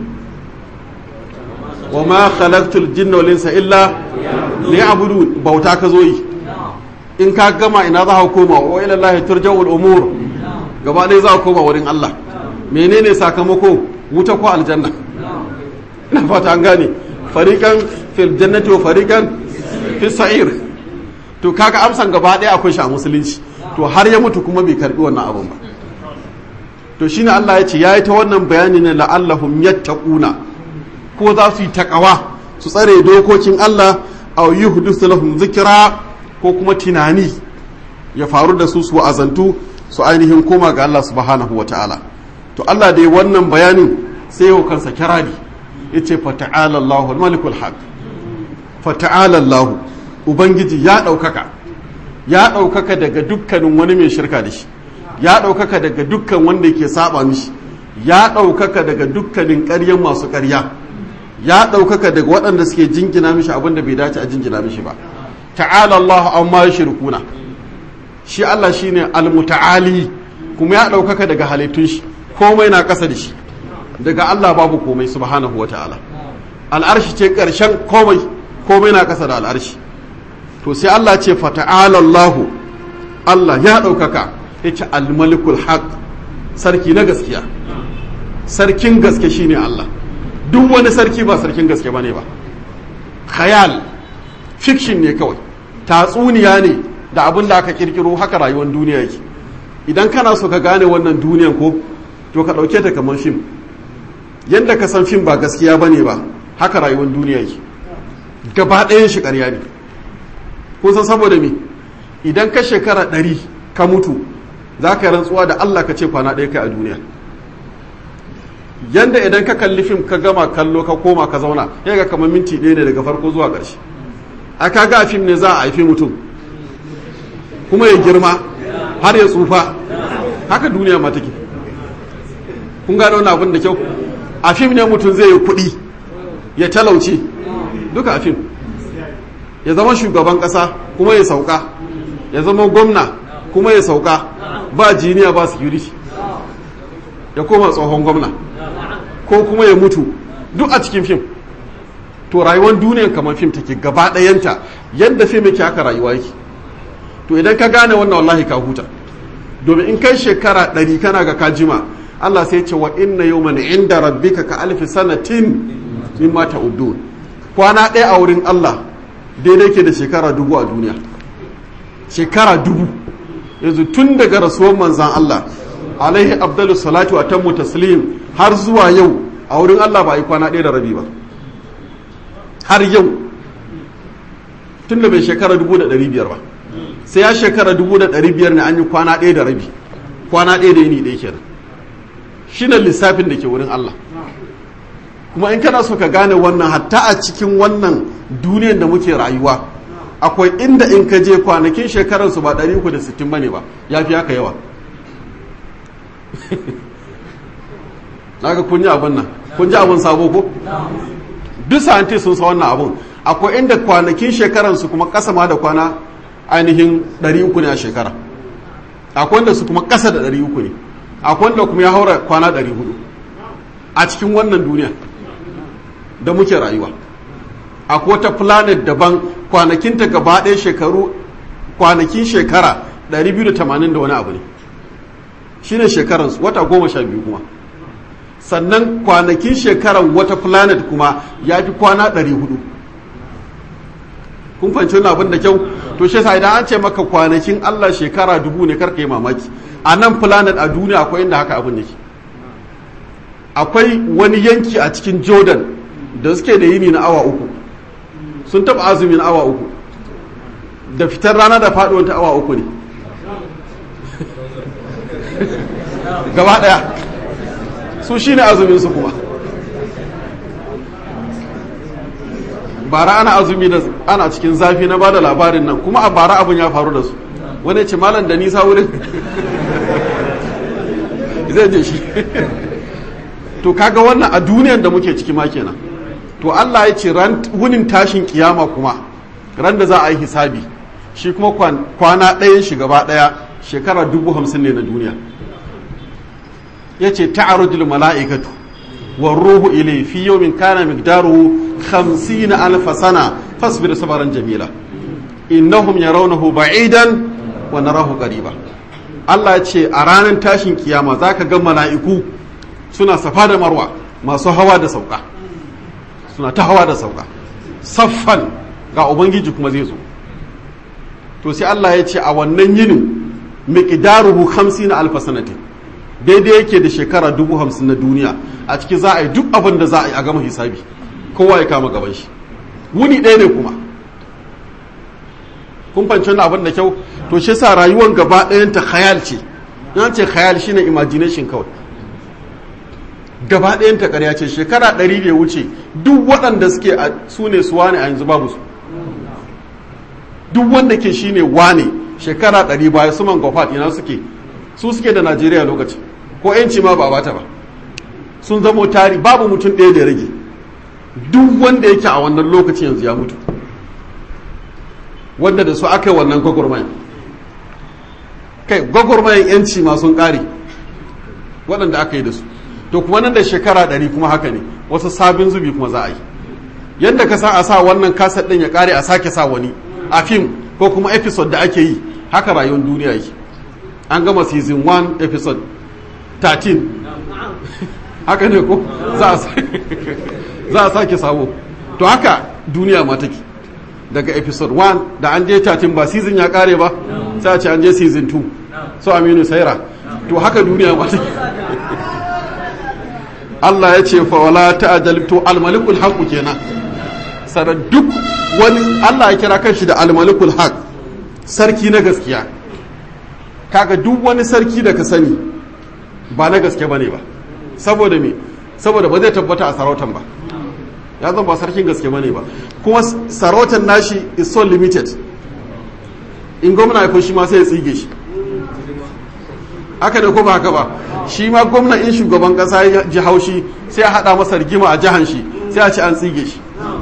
Wa ma khalaqtul jinna wal insa illa liya'budun. Bauta ka zo yi. In ka gama ina za ka koma? Wa ila Allah turja'ul umur. Gaba ɗaya za ka koma wurin Allah. Menene sakamako? Wuta ko aljanna? Ina fata an gane. Fariqan fil jannati wa fariqan fi sa'ir. To kaga amsan gaba ɗaya akwai shi a musulunci. To har ya mutu kuma bai karbi wannan abun ba. To shine Allah ya ce yayi ta wannan bayani ne la'allahum yattaquna, ko za su yi takawa su tsare dokokin Allah, aw yuhdisu lahum zikra, ko kuma tunani ya faru da su su azantu su ainihin koma ga Allah subhanahu wataala. To Allah da ya wannan bayanin sai ya kansa kirari yace fa ta'ala Allahu al-malikul haq. Fa ta'ala Allahu, ubangiji ya ɗaukaka daga dukkanin wani mai shirka da shi, ya ɗaukaka daga dukkan wanda yake saba mishi, ya ɗaukaka daga dukkanin ƙaryan masu ƙarya, ya ɗaukaka daga waɗanda suke jingina mishi abin da bai dace a jingina mishi ba. Ta'ala Allah amma yushrikuna, shi Allah shine al-muta'ali, kuma ya ɗaukaka daga halittun shi, komai na ƙasa da shi, daga Allah babu komai subhanahu wata'ala. Al'arshi ce ƙarshen komai na ƙasa da al'arshi. To sai Allah ce fa ta'ala Allah ya ɗaukaka, ya ce al-malikul haq, sarki na gaskiya. Sarkin gaske shine Allah. Duk wani sarki ba sarkin gaske bane ba. Khayal, fiction ne kawai, tatsuniya ne da abin da aka kirkiro, haka rayuwar duniya yake. Idan kana so ka gane wannan duniyan ko, to ka ɗauke ta kamar fim. Yanda ka san fim ba gaskiya bane ba, haka rayuwar duniya yake. Gaba ɗayan shi ƙarya ne. Kun san saboda me? Idan ka shekara 100 ka mutu, za ka rantsuwa da Allah ka ce kwana ɗaya kai a duniya. Yanda idan ka kalli fim ka gama kallo ka koma ka zauna, ya ga kamar minti ɗaya ne daga farko zuwa ƙarshe. A ka ga fim ne za a haifi mutum kuma ya girma har ya tsufa, haka duniya ma take. Kun gano wani abin da kyau? A fim ne mutum zai yi kuɗi ya talauce, duka a fim. Ya zama shugaban ƙasa kuma ya sauka, ya zama gwamna kuma ya sauka, ba jiniya ba security, ya koma tsohon gwamna, ko kuma ya mutu, duk a cikin fim. To rayuwar duniyan kamar fim take gaba ɗayanta, yadda fim yake haka rayuwa yake. To idan ka gane wannan wallahi ka huta, domin in kai shekara 100 kana ga kajima, Allah sai ce wa inna yawman inda rabbika ka alfi sanatin mimma ta'udun. Kwana ɗaya a wurin Allah daidai ke da shekara 1000 a duniya. Shekara 1000 yanzu tun daga rasuwar manzan Allah alaihi abdullu salatu wa tammu taslim har zuwa yau a wurin Allah ba a yi kwana ɗaya da rabi ba. Har yau tun da bai shekara 1500 ba, sai ya shekara 1500 ne an yi kwana ɗaya da rabi, kwana ɗaya da yini ɗaya kenan. Shi ne lissafin da ke wurin Allah. Kuma in kana so ka gane wannan, hatta a cikin wannan duniyar da muke rayuwa, akwai inda in ka je kwanakin shekararsu ba 360 ba ne ba, ya fi haka yawa. Naga kun yi abin nan, kun ji abin sabo ko? Duk scientists sun sa wannan abin. Akwai inda kwanakin shekararsu kuma ƙasa ma da kwana ainihin 300 ne a shekara. Akwai wanda su kuma ƙasa da 300 ne. Akwai wanda kuma ya haura kwana 400 a cikin wannan duniya da muke rayuwa. Akwai wata planet daban kwanakinta gaba ɗaya shekaru, kwanakin shekara 280 da wani abu ne. Shi ne shekaransu wata 12 kuma. Sannan kwanakin shekaran wata planet kuma ya fi kwana 400. Kun fahimci wani abin da kyau? To shi sa idan an ce maka kwanakin Allah shekara 1000 ne, karka yi mamaki. A nan planet a duniya akwai inda haka abin yake. Akwai wani yanki a cikin Jordan da suke da yini na awa 3, sun taɓa azumi na awa 3. da fitar rana da faɗuwar ta awa 3 ne gaba ɗaya su shine azumin su kuma bara ana azumi da ana cikin zafi na bada labarin nan kuma a bara abin ya faru da su wani ce malam da nisa wurin zai je shi to kaga wannan a duniyar da muke ciki ma kenan to Allah ya ce wunin tashin kiyama kuma ran da za a yi hisabi shi kuma kwana ɗayan shi gaba ɗaya shekara 50,000 ne na duniya ya ce ta'arujul mala'ikatu wa ruhu ilai fi yawmin kana miqdaruhu 50,000 sana fasbir sabran jamila innahum yarawnahu ba'idan wa narahu qariba Allah ya ce a ranar tashin kiyama zaka ga mala'iku suna safa da marwa masu hawa da sauka suna ta hawa da sauka saffan ga ubangiji kuma zai zo to sai Allah ya ce a wannan yinin miqdaruhu 50,000 sanati daidai yake da shekara 50,000 na duniya a ciki za a yi duk abin da za a yi a gama hisabi kowa ya kama gaban shi wuni ɗaya ne kuma kun fanci wani abin da kyau to shi sa rayuwar gaba ɗayanta khayal ce yan ce khayal shine imagination kawai gaba ɗayanta ƙarya ce shekara 100 da ya wuce duk waɗanda suke su ne su wane a yanzu babu su duk wanda ke shine wane shekara 100 baya su man gofat ina suke su suke da Najeriya lokaci ko yanci ma ba bata ba sun zamo tari babu mutum ɗaya da ya rage duk wanda yake a wannan lokaci yanzu ya mutu wanda da su aka yi wannan gwagwarmayan kai gwagwarmayan yanci ma sun ƙare waɗanda aka yi da su to kuma nan da shekara 100 kuma haka ne wasu sabin zubi kuma za a yi yadda ka sa a sa wannan kasar ɗin ya ƙare a sake sa wani a fim ko kuma episode da ake yi haka rayuwar duniya yi an gama season 1 episode 13 haka ne ko za a sake sabo to haka duniya ma take daga episode 1 da an je 13 ba season ya kare ba sai a ce an je season 2 so Aminu Saira to haka duniya ma take Allah ya ce fa wala ta'jal to al-malikul haqq kenan sada duk wani Allah ya kira kanshi da al-malikul haqq sarki na gaskiya kaga duk wani sarki da ka sani ba na gaske bane ba saboda me saboda ba zai tabbata a sarautan ba ya zama ba sarkin gaske bane ba kuma sarautan nashi is so limited in gwamna ya shi ma sai ya tsige shi haka ne ko ba haka ba shi ma gwamna in shugaban kasa ya ji haushi sai a hada masa rigima a jihan shi sai a ce an tsige shi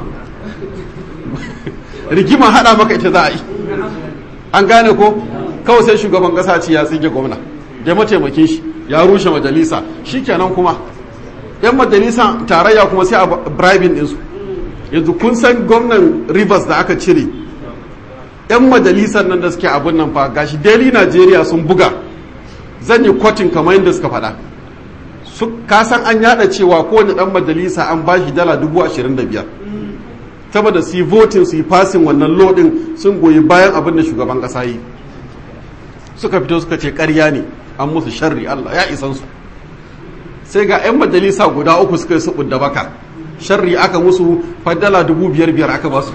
rigima hada maka ita za a yi an gane ko kawai sai shugaban kasa ce ya tsige gwamna da mataimakin shi ya rushe majalisa shikenan kuma yan majalisa tarayya kuma sai a bribing ɗinsu yanzu kun san gwamnan Rivers da aka cire yan majalisar nan da suke abin nan fa gashi Daily Nigeria sun buga zan yi kwatin kamar yadda suka faɗa ka san an yada cewa kowane ɗan majalisa an ba shi $25,000 saboda su yi voting su yi passing wannan law ɗin sun goyi bayan abin da shugaban ƙasa yi suka fito suka ce ƙarya ne an musu sharri Allah ya isan su sai ga 'yan majalisa guda 3 suka yi su da baka sharri aka musu fadala 5,500 aka ba su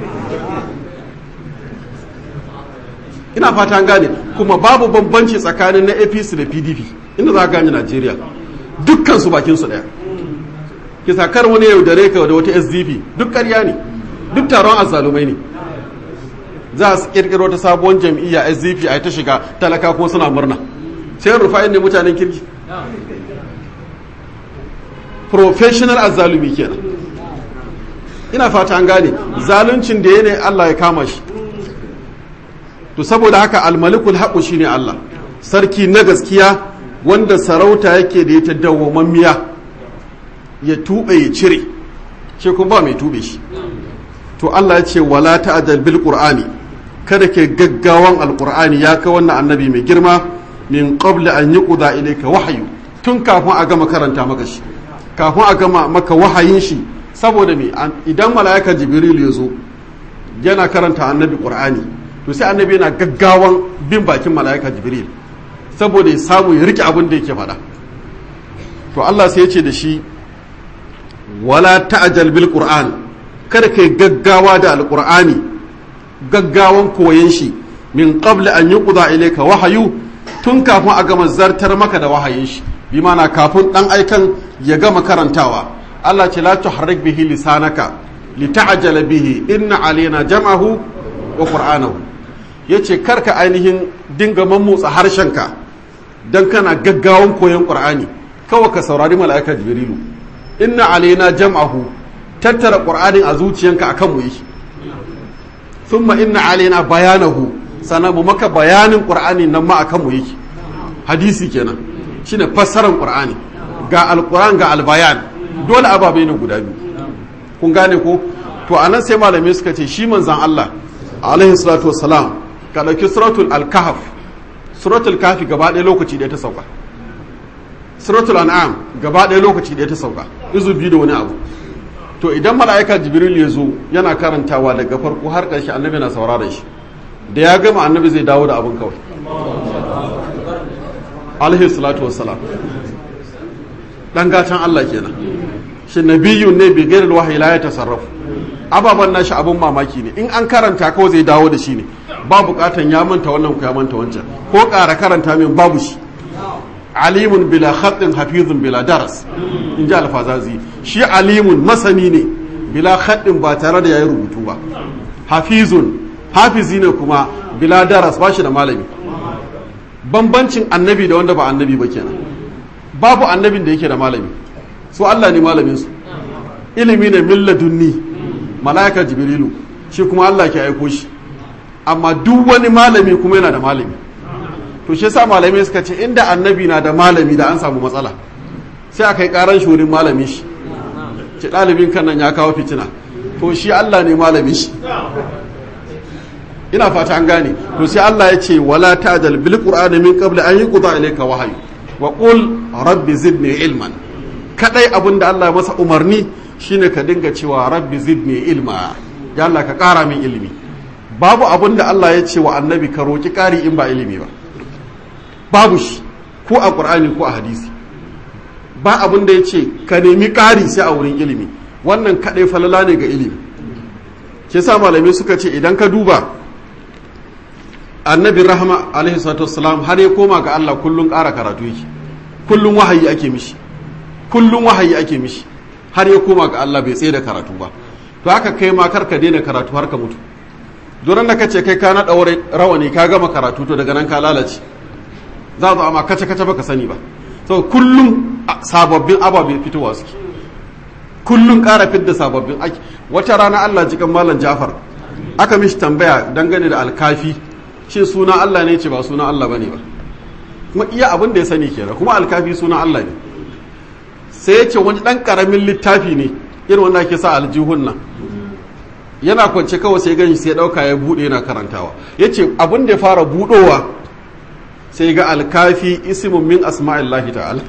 ina fata an gane kuma babu bambanci tsakanin na APC da PDP inda za ka gane Najeriya dukkan su bakin su daya kisa kar wani yaudare ka da wata SDP duk ƙarya ne duk taron azzalumai ne za su kirkiro ta sabuwar jam'iyya SDP a ta shiga talaka kuma suna murna sai rufa'in ne mutanen kirki professional azzalumi kenan ina fata an gane zaluncin da yana Allah ya kama shi to saboda haka almalikul haqu shine Allah sarki na gaskiya wanda sarauta yake da ita dawwamammiya ya tube ya cire ce kuma ba mai tube shi to Allah ya ce wala ta'jal bil qur'ani kada ke gaggawan alqur'ani ya ka wannan annabi mai girma min qabli an yuqda ilayka wahyu tun kafin a gama karanta maka shi kafin a gama maka wahayin shi saboda me idan mala'ika jibril ya zo yana karanta annabi qur'ani to sai annabi yana gaggawan bin bakin mala'ika jibril saboda ya samu ya rike abin da yake faɗa to Allah sai ya ce da shi wala ta'jal bil qur'an kada kai gaggawa da alqur'ani gaggawan koyon shi min qabli an yuqda ilayka wahayu tun kafin a gama zartar maka da wahayin shi bi mana kafin dan aikan ya gama karantawa Allah ce la tuharrik bihi lisanaka lita'jala bihi inna alaina jam'ahu wa qur'anahu yace karka ainihin dinga mammotsa harshenka dan kana gaggawan koyon qur'ani kawai ka saurari mala'ika jibrilu inna alaina jam'ahu tattara qur'anin a zuciyanka akan mu yi thumma inna alaina bayanahu sana mu maka bayanin qur'ani nan ma akan mu yake hadisi kenan shine fassarar qur'ani ga alquran ga albayan dole ababai ne guda biyu kun gane ko to anan sai malamai suka ce shi manzon Allah alaihi salatu wassalam ka dauki suratul al-kahf suratul kahfi gaba ɗaya lokaci da ta sauka suratul an'am gaba ɗaya lokaci da ta sauka izu biyu da wani abu to idan mala'ika jibril ya zo yana karantawa daga farko har ƙarshe annabi na saurara shi da ya gama annabi zai dawo da abin kawai alaihi salatu wassalam dan gatan Allah kenan shi nabiyyun ne bi ghairil wahyi la yatasarrafu ababan nashi abun mamaki ne in an karanta kawai zai dawo da shi ne ba bukatan ya manta wannan ku ya manta wancan ko ƙara karanta min babu shi alimun bila khatin hafizun bila daras in ji alfazazi shi alimun masani ne bila khatin ba tare da yayi rubutu ba hafizun hafizi ne kuma bila daras ba shi da malami bambancin annabi da wanda ba annabi ba kenan babu annabin da yake da malami su Allah ne malamin su ilimi ne min ladunni malaika jibrilu shi kuma Allah ke aiko shi amma duk wani malami kuma yana da malami to shi yasa malamai suka ce inda annabi na da malami da an samu matsala sai aka yi karan shurin malami shi ce ɗalibin kan nan ya kawo fitina to shi Allah ne malami shi ina fata an gane to sai Allah ya ce wala ta'jal bil qur'ani min qabli an yuqda ilayka wahyu wa qul rabbi zidni ilman kadai abinda Allah ya masa umarni shine ka dinga cewa rabbi zidni ilma ya Allah ka kara min ilimi babu abinda Allah ya ce wa annabi ka roki kari in ba ilimi ba babu shi ko a qur'ani ko a hadisi ba abinda ya ce ka nemi kari sai a wurin ilimi wannan kadai falala ne ga ilimi ke sa malamai suka ce idan ka duba annabi rahama alaihi salatu wassalam har ya koma ga Allah kullun ƙara karatu yake kullun wahayi ake mishi kullun wahayi ake mishi har ya koma ga Allah bai tsaye da karatu ba to haka kai ma karka daina karatu har ka mutu duran da kace kai ka na daure rawani ka gama karatu to daga nan ka lalace za zo amma kace kace baka sani ba to kullun sababbin ababe fitowa suke kullun ƙara fidda sababbin ake wata rana Allah jikan mallan Jafar aka mishi tambaya dangane da alkafi shi suna Allah ne ce ba suna Allah bane ba kuma iya abin da ya sani kenan kuma alkafi suna Allah ne sai ya ce wani dan karamin littafi ne irin wanda ake sa aljihun nan yana kwance kawai sai gani sai dauka ya bude yana karantawa yace abin da ya fara budowa sai ga alkafi ismun min asma'illahi ta'ala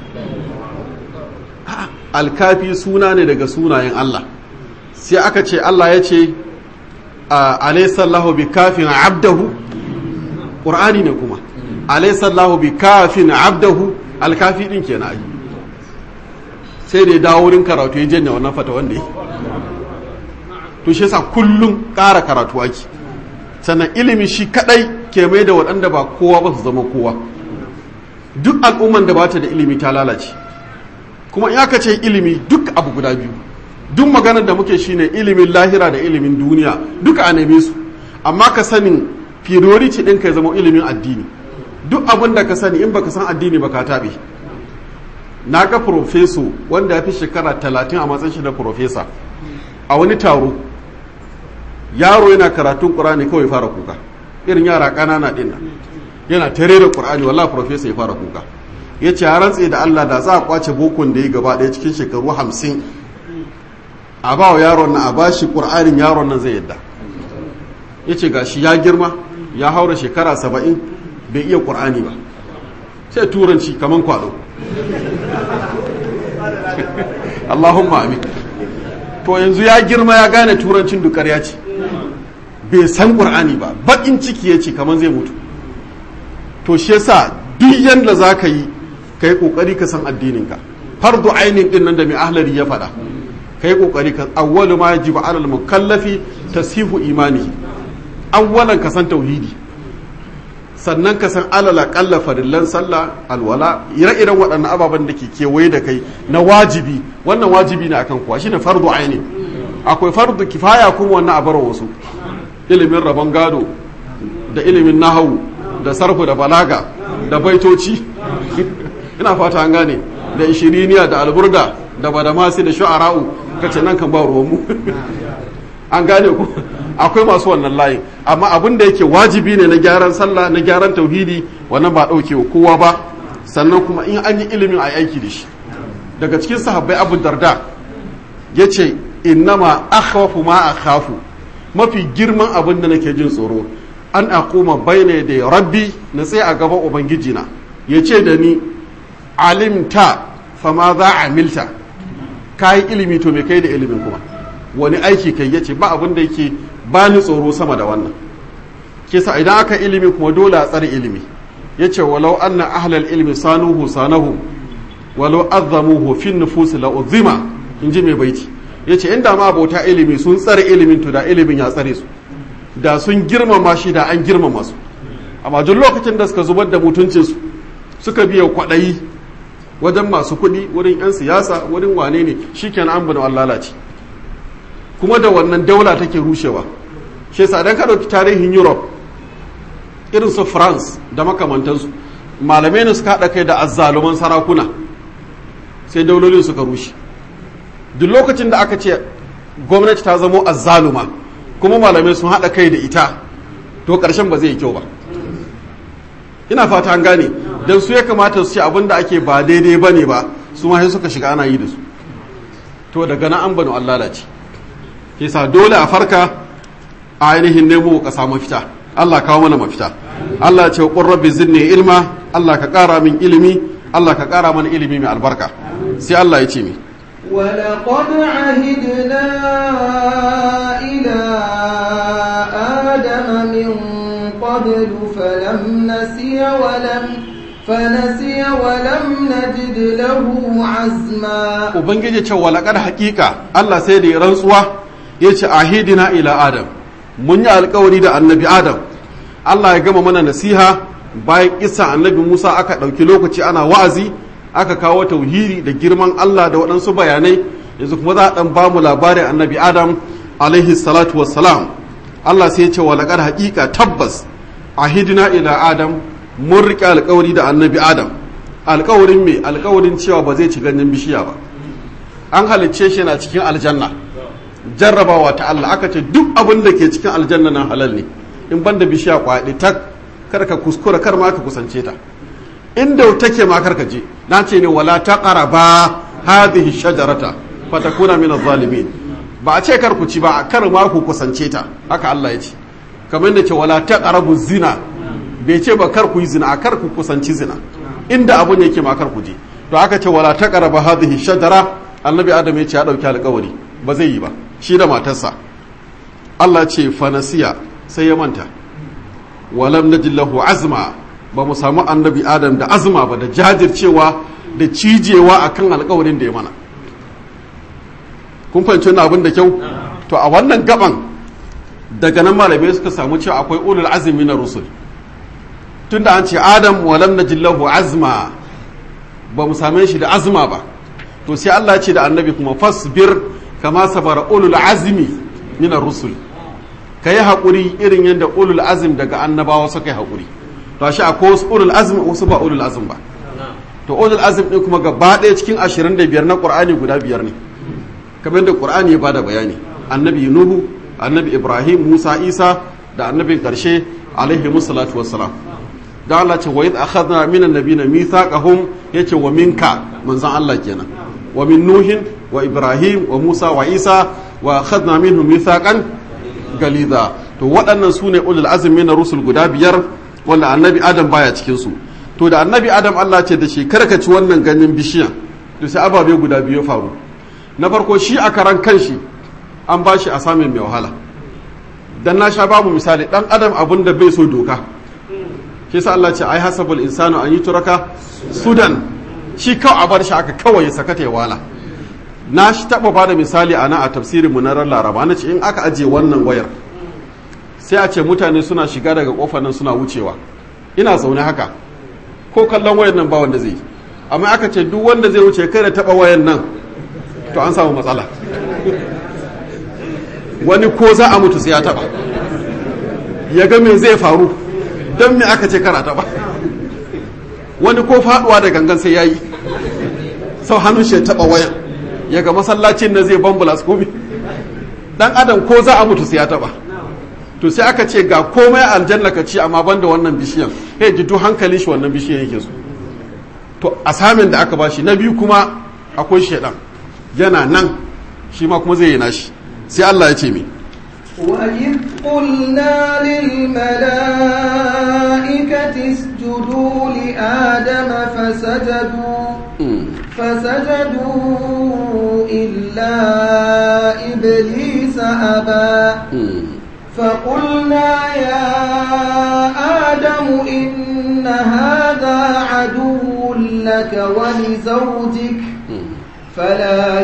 alkafi suna ne daga sunayen Allah sai aka ce Allah ya ce alaysallahu bikafin abdahu ƙur'ani ne kuma alaisallahu bi kafin abdahu alkafi ɗin ke na yi sai da ya dawo wurin karatu ya janya wannan fata wanda yi to shi yasa kullum ƙara karatu ake sannan ilimi shi kaɗai ke mai da waɗanda ba kowa ba su zama kowa duk al'umman da ba ta da ilimi ta lalace kuma in aka ce ilimi duk abu guda biyu duk maganar da muke shine ilimin lahira da ilimin duniya duka a neme su amma ka sanin priority ɗinka ya zama ilimin addini duk abin da ka sani in baka san addini ba ka taɓe na ga profeso wanda ya fi shekara 30 a matsayin shi na profesa a wani taro yaro yana karatun ƙur'ani kawai fara kuka irin yara ƙanana ɗin nan yana tare da ƙur'ani wallah profesa ya fara kuka ya ce ya rantse da Allah da za a kwace bokon da ya gaba ɗaya cikin shekaru 50 a ba wa yaron nan a ba shi ƙur'anin yaron nan zai yadda ya ce ga shi ya girma ya haura shekara 70 bai iya ƙur'ani ba sai turanci kaman kwado Allahumma amin to yanzu ya girma ya gane turancin dukar ya ce bai san ƙur'ani ba baƙin ciki ya ce kaman zai mutu to shi yasa duk yanda za ka yi ƙoƙari ka san addininka fardu ainihin ɗin nan da mai ahlari ya faɗa ka yi ƙoƙari ka awwalu ma yajibu alal mukallafi tasihu imanihi awwalan ka san tauhidi, sannan ka san alala kalla farillan sallah, alwala, ire-iren waɗannan ababen da ke kewaye da kai na wajibi. Wannan wajibi ne akan kuwa shine fardu aini. Akwai fardu kifaya kuma wannan a bar wasu, ilimin rabon gado da ilimin nahawu da sarfu da balaga da baitoci ina fata an gane, da ishiriniya da alburda da badamasi da shu'ara'u, kace nan kan ba ruwanmu an gane ku. Akwai masu wannan layin, amma abin da yake wajibi ne na gyaran sallah, na gyaran tauhidi, wannan ba ɗauke wa kowa ba. Sannan kuma in an yi ilimin a aiki da shi. Daga cikin sahabbai Abu Darda ya ce innama akhwafu ma akhafu, mafi girman abin da nake jin tsoro an aquma bayna da rabbi, na tsaye a gaban ubangiji na ya ce da ni alimta fama za a milta, ka yi ilimi to me kai da ilimin kuma wani aiki kai? Ya ce ba abin da yake ba ni tsoro sama da wannan. Kisa idan aka ilimi kuma dole a tsare ilimi. Ya ce walau anna ahlal ilmi sanuhu sanahu walau azzamuhu fin nufusi la uzima, in ji mai baiti. Ya ce inda ma abota ilimi sun tsare ilimin to da ilimin ya tsare su, da sun girmama shi da an girmama su. Amma duk lokacin da suka zubar da mutuncinsu suka biya kwaɗayi wajen masu kuɗi, wurin 'yan siyasa, wurin wane ne, shi kenan an bada lalace. Kuma da wannan daula take rushewa. Shi yasa idan ka ɗauki tarihin Europe irin su France da makamantansu, malamai ne suka haɗa kai da azzaluman sarakuna sai daulolin suka rushe. Duk lokacin da aka ce gwamnati ta zamo azzaluma kuma malamai sun haɗa kai da ita, to ƙarshen ba zai yi kyau ba. Ina fata an gane, don su ya kamata su ce abin da ake ba daidai ba ne ba, su ma sai suka shiga ana yi da su, to daga nan an banu an lalace. Yasa dole a farka a ainihin nemo ƙasa mafita. Allah kawo mana mafita. Allah ce qur rabbi zidni ilma, Allah ka ƙara min ilimi, Allah ka ƙara mana ilimi mai albarka. Sai Allah ya ce mi ولقد عهدنا إلى آدم من قبل فنسي ولم نجد له عزما. Ubangiji ce walaqad haqiqa, Allah sai da ya rantsuwa yace ahidina ila Adam, mun yi alkawari da annabi Adam. Allah ya gama mana nasiha bayan isa annabi Musa, aka ɗauki lokaci ana wa'azi, aka kawo tauhidi da girman Allah da waɗansu bayanai. Yanzu kuma za a ɗan ba mu labarin annabi Adam alaihi salatu wassalam. Allah sai ya ce wa laqad haqiqa tabbas ahidina ila Adam, mun riƙe alkawari da annabi Adam. Alkawarin me? Alkawarin cewa ba zai ci ganyen bishiya ba. An halicce shi yana cikin aljanna, jarrabawa ta Allah, aka ce duk abin da ke cikin aljanna nan halal ne, in banda bishiya kwaɗi tak, kar ka kuskura, kar ma ka kusance ta, inda take ma kar ka je. Na ce ne wala taqraba hadhihi shajarata fatakuna min adh-dhalimin, ba a ce kar ku ci ba, kar ma ku kusance ta, haka Allah ya ce. Kamar da ce wala taqrabu zina, bai ce ba kar ku yi zina, kar ku kusanci zina, inda abun yake ma kar ku je. To aka ce wala taqraba hadhihi shajara, annabi Adam ya ce ya dauki alƙawari ba zai yi ba, shi da matarsa. Allah ce fanasiya, sai ya manta. Walam najid lahu azma, ba mu samu annabi Adam da azma ba, da jajircewa da cijewa akan alƙawarin da ya mana. Kun fahimci wannan abin da kyau? To a wannan gaban daga nan malamai suka samu cewa akwai ulul azmi na rusul. Tunda an ce Adam walam najid lahu azma, ba mu same shi da azma ba, to sai Allah ce da annabi kuma fasbir kama sabara ulul azmi min ar-rusul, kai hakuri irin yadda ulul azm daga annabawa suka yi hakuri. To shi akwai wasu ulul azm, wasu ba ulul azm ba. To ulul azm din kuma gaba ɗaya cikin 25 na Qur'ani guda 5 ne, kamar da Qur'ani ya bada bayani. Annabi Nuhu, annabi Ibrahim, Musa, Isa da annabin karshe alaihi musallatu wassalam. Da Allah ce wa idh akhadna minan nabiyina mithaqahum, yace wa minka, manzon Allah kenan, wa min nuhin wa ibrahim wa musa wa isa wa akhadna minhum mithaqan galidha. To waɗannan sune ulul azmi na rusul guda 5 wanda annabi Adam baya cikin su. To da annabi Adam Allah ce da shi karkaci wannan ganyen bishiya, to sai ababe guda 2 faru. Na farko, shi a karan kanshi an bashi a samun mai wahala. Dan na sha babu misali, dan Adam abinda bai so doka, shi sa Allah ce ai hasabul insanu an yutraka sudan, shi kawai a bar shi aka kawai ya sakata ya wala. Na shi taba bada misali ana a tafsirin mu na ran Laraba, na ce in aka aje wannan wayar sai a ce mutane suna shiga daga kofar nan suna wucewa, ina zaune haka ko kallon wayan nan ba wanda zai, amma aka ce duk wanda zai wuce kai da taba wayan nan to an samu matsala. Wani ko za a mutu sai ya taba ya ga me zai faru, don me aka ce kara taba. Wani ko faduwa da gangan sai ya yi sau hannun shi ya taba wayan ya ga masallacin da zai bambula su komi. Dan adam ko za a mutu sai ya taba. To sai aka ce ga komai aljanna ka ci amma banda wannan bishiyan, hey ji duk hankalin shi wannan bishiyan yake so. To asamin da aka bashi na biyu kuma akwai shedan yana nan shi ma kuma zai yi nashi, sai Allah ya ce mi وَإِذْ قُلْنَا لِلْمَلَائِكَةِ اسْجُدُوا لِآدَمَ فسجدوا إلا إبليس أبى فقلنا يا آدم إن هذا عدو لك ولزوجك فلا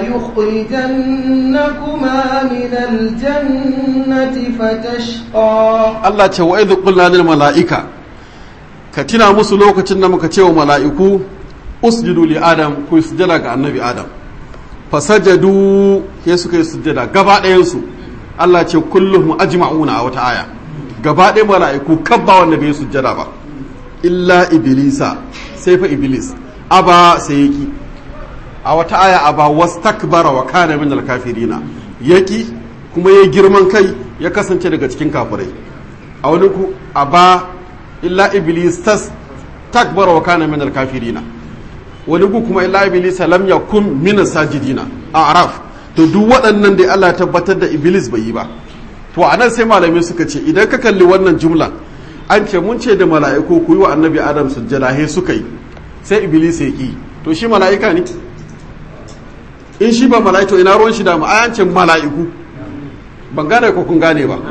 يخرجنكما من الجنة فتشقى. الله ce wa idh qulna lil malaika, ka tina musu lokacin da muka ce wa mala'iku usjudu li adam, ku sujada ga annabi adam. Fasajadu sai suka yi sujada gaba ɗayan su. Allah ce kulluhum ajma'una a wata aya, gaba ɗayan mala'iku kabba wanda bai sujada ba illa iblisa, sai fa iblis aba sai yaki. A wata aya aba wastakbara wa kana min al-kafirina, yaki kuma ya girman kai ya kasance daga cikin kafirai. A wani ku aba illa iblis takbara wa kana min al-kafirina, wani ku kuma illa iblis lam yakun min as-sajidina a araf. To duk waɗannan da Allah tabbatar da iblis bai yi ba. To anan sai malamai suka ce idan ka kalli wannan jumla, an ce mun ce da mala'iku ku yi wa annabi adam sujjada, he suka yi, sai iblis ya ki. To shi mala'ika ne? In shi ba mala'ika ina ruwan shi da ma'ayancin mala'iku, ban gane ko kun gane ba.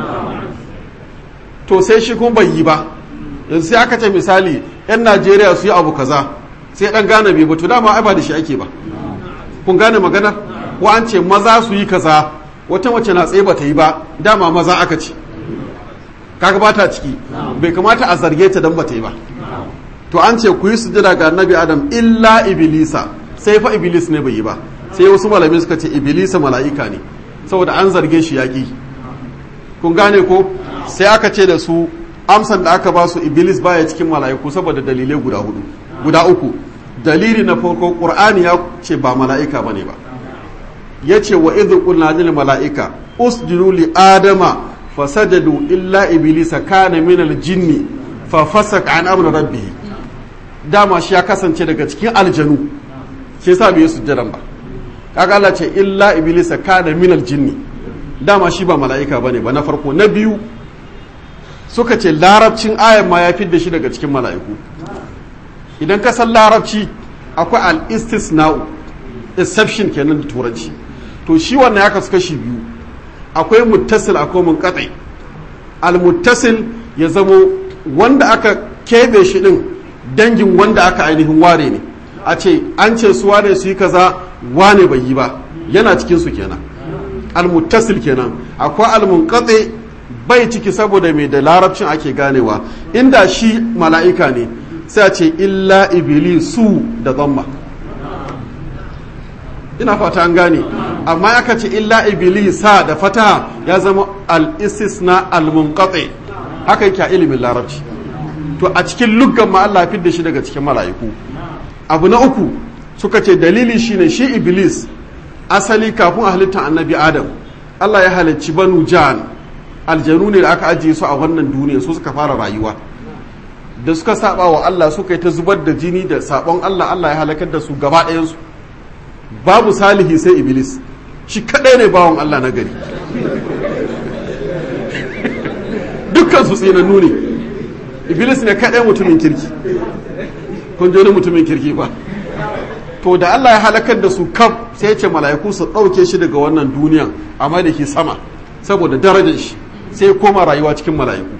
To sai shi kun bai yi ba, yanzu sai aka ce misali 'yan Najeriya su yi abu kaza, sai ɗan gane bai ba, to dama ai ba da shi ake ba. Kun gane magana? Ko an ce maza su yi kaza, wata mace na tsaye ba ta yi ba, dama maza aka ce, kaga ba ta ciki, bai kamata a zarge ta dan ba ta yi ba. To an ce ku yi sujada ga annabi adam illa iblisa, sai fa iblis ne bai yi ba. Sai wasu malamai suka ce iblisa mala'ika ne, saboda an zarge shi yaƙi. Kun gane ko? Sai aka ce da su amsan da aka ba su iblis baya cikin mala'iku saboda dalilai guda uku. Dalili na farko Qur'ani ya ce ba mala'ika bane ba. Yace wa idh qulna lil mala'ika usjudu li adama fasajadu illa iblisa kana min al jinni fa fasaka an amri rabbih. Dama shi ya kasance daga cikin aljanu, shi yasa bai sujjadan ba. Kaga Allah ce illa iblisa kana min al jinni, dama shi ba mala'ika bane ba na farko. Na biyu suka ce larabcin ayan ma ya fidda shi daga cikin mala'iku. Idan ka san larabci akwai al-istisna'u, exception kenan da turanci. To shi wannan ya kasu kashi biyu, akwai muttasil akwai munqati. Al-muttasil ya zamo wanda aka kebe shi din dangin wanda aka ainihin ware ne, a ce an ce su wane su yi kaza wane bai yi ba, yana cikin su kenan. Al-muttasil kenan. Akwai al-munqati bai ciki saboda mai da larabcin ake ganewa, inda shi mala'ika ne sai a ce illa iblisu da dhamma, ina fata an gane. Amma aka ce illa iblisa da fata ya zama al-istisna al-munqati, haka yake a ilimin larabci. To a cikin luggan ma Allah fidda shi daga cikin mala'iku. Abu na uku suka ce dalili shine shi iblis asali kafin a halittar annabi adam Allah ya halicci banu jan, aljanu ne da aka ajiye su a wannan duniya, su suka fara rayuwa. Da suka saba wa Allah suka yi ta zubar da jini da sabon Allah, Allah ya halakar da su gaba ɗayansu. Babu salihi sai iblis, shi kadai ne bawon Allah na gari. Dukkan su tsinannu ne, iblis ne kadai mutumin kirki. Kun ji wani mutumin kirki ba? To da Allah ya halakar da su kaf sai ya ce mala'iku su ɗauke shi daga wannan duniyan amma da ke sama saboda darajar shi, sai koma rayuwa cikin mala'iku.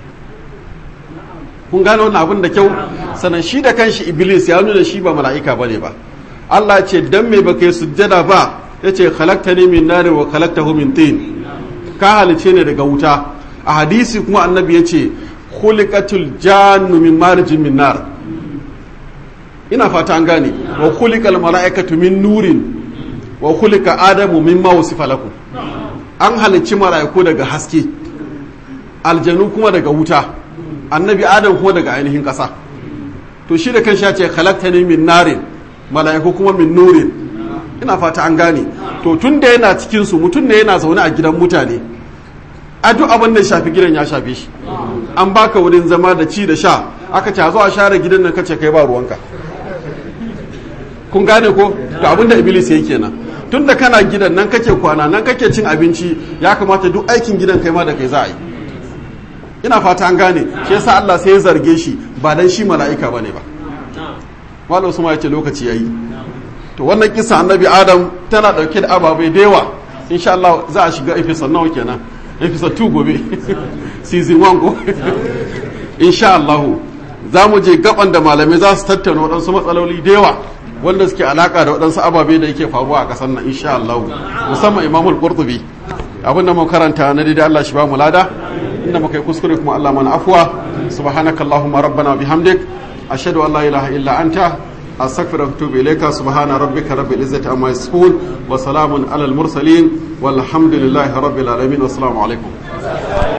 Kun gane wannan abin da kyau? Sannan shi da kanshi iblis ya nuna shi ba mala'ika bane ba. Allah ce dan me baka yi sujjada ba, yace khalaqtani min nar wa khalaqtahu min tin. Ka halice ne daga wuta, a hadisi kuma annabi ya ce khuliqatul jannu min marjin min nar, ina fata an gane, wa khuliqal mala'ikatu min nurin wa khuliqa adamu mimma wasifa lakum, an halicci mala'iku daga haske, aljanu kuma daga wuta, annabi adam kuma daga ainihin ƙasa. To shi da kanshi ya ce khalaqtani min narin, mala'iku kuma min nurin, ina fata an gane. To tun da yana cikin su, mutum ne yana zaune a gidan mutane, a duk abin da shafi gidan ya shafe shi, an baka wurin zama da ci da sha, aka ce zo a share gidan nan kace kai ba ruwanka. Kun gane ko? To abin da iblis yake kenan. Tun da kana gidan nan kake kwana, nan kake cin abinci, ya kamata duk aikin gidan kai ma da kai za a yi. Ina fata an gane, shi yasa Allah sai ya zarge shi ba dan shi mala'ika bane ba. Malam Usman ya ce lokaci yayi. To wannan kisa annabi Adam tana dauke da ababai da yawa. Insha Allah za a shiga episode nawa kenan? Episode 2 gobe. Season 1 go. Insha Allah za mu je gaban da malamai za su tattauna waɗansu matsaloli da yawa wanda suke alaka da waɗansu ababai da yake faruwa a ƙasar nan insha Allah, musamman Imamul Qurtubi. Abin da mu karanta na da Allah shi ba mu lada, inda muka yi kuskure kuma Allah mana afwa. Subhanakallahumma rabbana bihamdik ashhadu an la ilaha illa anta astaghfiruka wa atubu ilayka. Subhana rabbika rabbil izzati amma yasifun wa salamun alal mursalin walhamdulillahi rabbil alamin. Wassalamu alaikum.